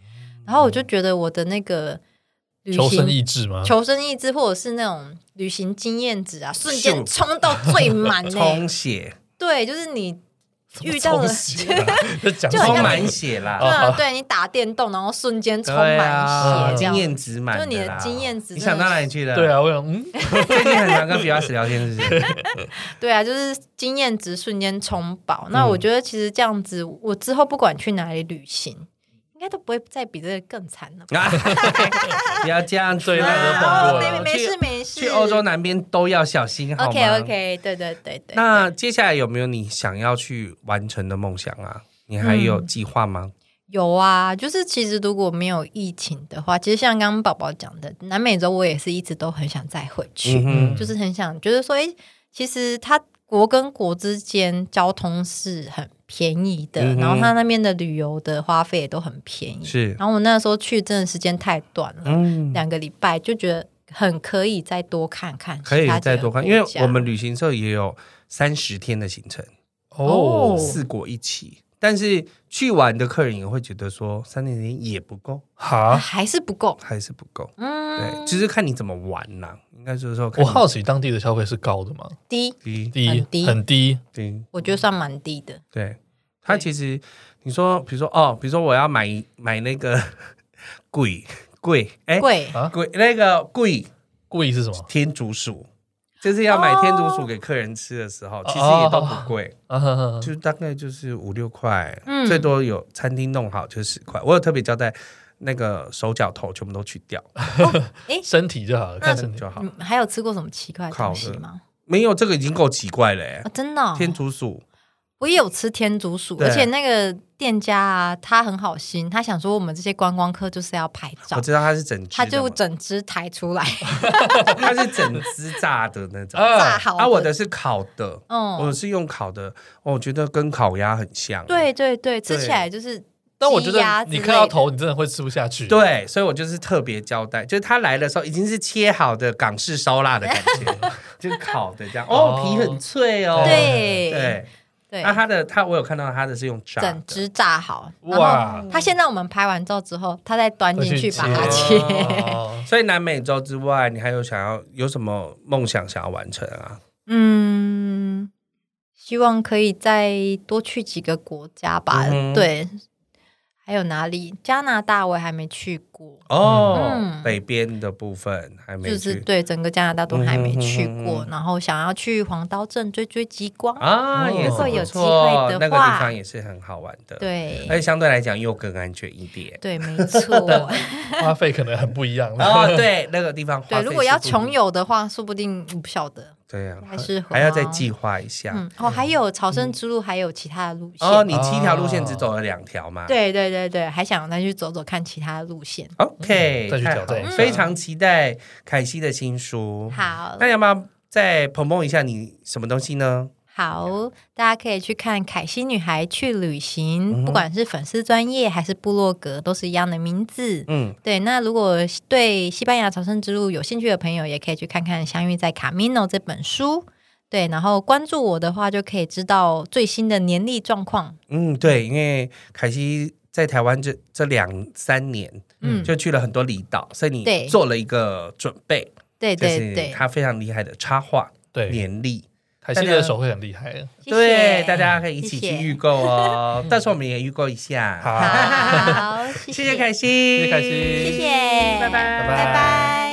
然后我就觉得我的那个旅行求生意志吗？ 求生意志或者是那种旅行经验值啊，瞬间冲到最满、欸， 充血。 对，就是你遇到了就充满血啦。 对啊，对你打电动，然后瞬间充满血、啊， 经验值满， 就你的经验值。 你想到哪里去了？ 对啊，我想，嗯， 最近很常跟比亚斯聊天，是不是？ 对啊，就是经验值瞬间充饱。那我觉得其实这样子，我之后不管去哪里旅行。应该都不会再比这个更惨了吧？ 不要这样追那个碰过了， 没事没事。 去欧洲南边都要小心，好吗 ？OK OK， 对对对对。 那接下来有没有你想要去完成的梦想啊？你还有计划吗？ 嗯、有啊，就是其实如果没有疫情的话，其实像刚刚宝宝讲的，南美洲我也是一直都很想再回去，嗯、就是很想，就是说，哎，其实它国跟国之间交通是很便宜的、嗯、然后他那边的旅游的花费也都很便宜， 是。 然后我那时候去真的时间太短了，嗯、两个礼拜就觉得很可以再多看看， 可以再多看，因为我们旅行社也有三十天的行程哦， 四国一起，但是去玩的客人也会觉得说三天也不够， 哈，还是不够， 还是不够，嗯，对，就是看你怎么玩啦、啊。应该就是说， 我好奇当地的消费是高的吗？ 低低低很低很低低， 我觉得算蛮低的。 对，它其实你说，比如说哦，比如说我要买买那个贵贵哎贵啊贵那个贵贵是什么？ 天竺鼠，就是要买天竺鼠给客人吃的时候，哦、其实也都不贵，哦、就大概就是五六块，嗯、最多有餐厅弄好就十块。我有特别交代。那个手脚头全部都去掉， 哦、 身体就好了，看身体就好。 还有吃过什么奇怪的东西吗？ 没有，这个已经够奇怪了、欸啊、真的、哦。 天竺鼠， 我也有吃天竺鼠，而且那个店家啊，他很好心，他想说我们这些观光客就是要拍照， 我知道他是整只， 他就整只抬出来， 他是整只炸的那种， 炸好的。 啊，我的是烤的，嗯，我是用烤的，我觉得跟烤鸭很像。 对对对，吃起来就是。 但我觉得你看到头，你真的会吃不下去。 对，所以我就是特别交代，就是他来的时候已经是切好的港式烧腊的感觉，就是烤的这样。哦，皮很脆哦。 对对对。 那他的他，我有看到他的是用炸的， 整只炸好。哇！他现在我们拍完照之后，他再端进去把它切。 哦、所以南美洲之外，你还有想要有什么梦想想要完成啊？ 嗯，希望可以再多去几个国家吧。嗯、对。还有哪里？加拿大我也还没去过哦、嗯，北边的部分还没去， 就是对整个加拿大都还没去过。嗯、然后想要去黄刀镇追追极光啊，也如果有机会的话， 那个地方也是很好玩的。 对， 而且相对来讲又更安全一点。 对，没错， 花费可能很不一样。 哦，对，那个地方花费对，如果要穷游的话，说不定不晓得。 对呀、 啊，还是还要再计划一下。 嗯，哦，还有朝圣之路，还有其他的路线。 哦，你七条路线只走了两条嘛？ 对对对对，还想再去走走看其他的路线。 OK，、 嗯、再去挑战一下。 非常期待凯西的新书。 好， 那要不要再捧捧一下你什么东西呢？ 好，大家可以去看凯西女孩去旅行、嗯、不管是粉丝专页还是部落格都是一样的名字。嗯，对，那如果对西班牙朝圣之路有兴趣的朋友也可以去看看相遇在卡米诺这本书。对，然后关注我的话就可以知道最新的年历状况。 嗯，对，因为凯西在台湾这这两三年嗯，就去了很多离岛，所以你做了一个准备。 对对对， 他非常厉害的插画对年历， 凯西的手会很厉害的。 对，大家可以一起去预购哦。到时候我们也预购一下。 好，好谢谢凯西， 谢谢凯西， 谢谢， 拜拜， 拜拜。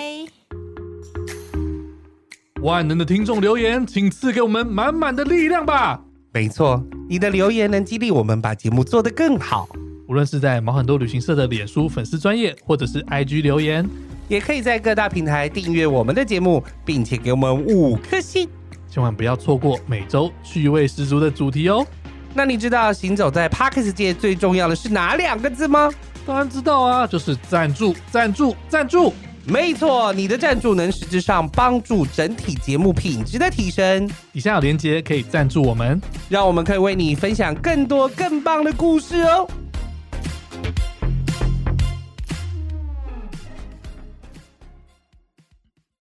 万能的听众留言，请赐给我们满满的力量吧。 没错，你的留言能激励我们把节目做得更好。 无论是在毛很多旅行社的脸书粉丝专页，或者是 I G 留言， 也可以在各大平台订阅我们的节目，并且给我们五颗星。 千万不要错过每周趣味十足的主题哦。 那你知道行走在 Podcast 界最重要的是哪两个字吗？ 当然知道啊，就是赞助，赞助，赞助。 没错，你的赞助能实质上帮助整体节目品质的提升。 底下有连结可以赞助我们， 让我们可以为你分享更多更棒的故事哦。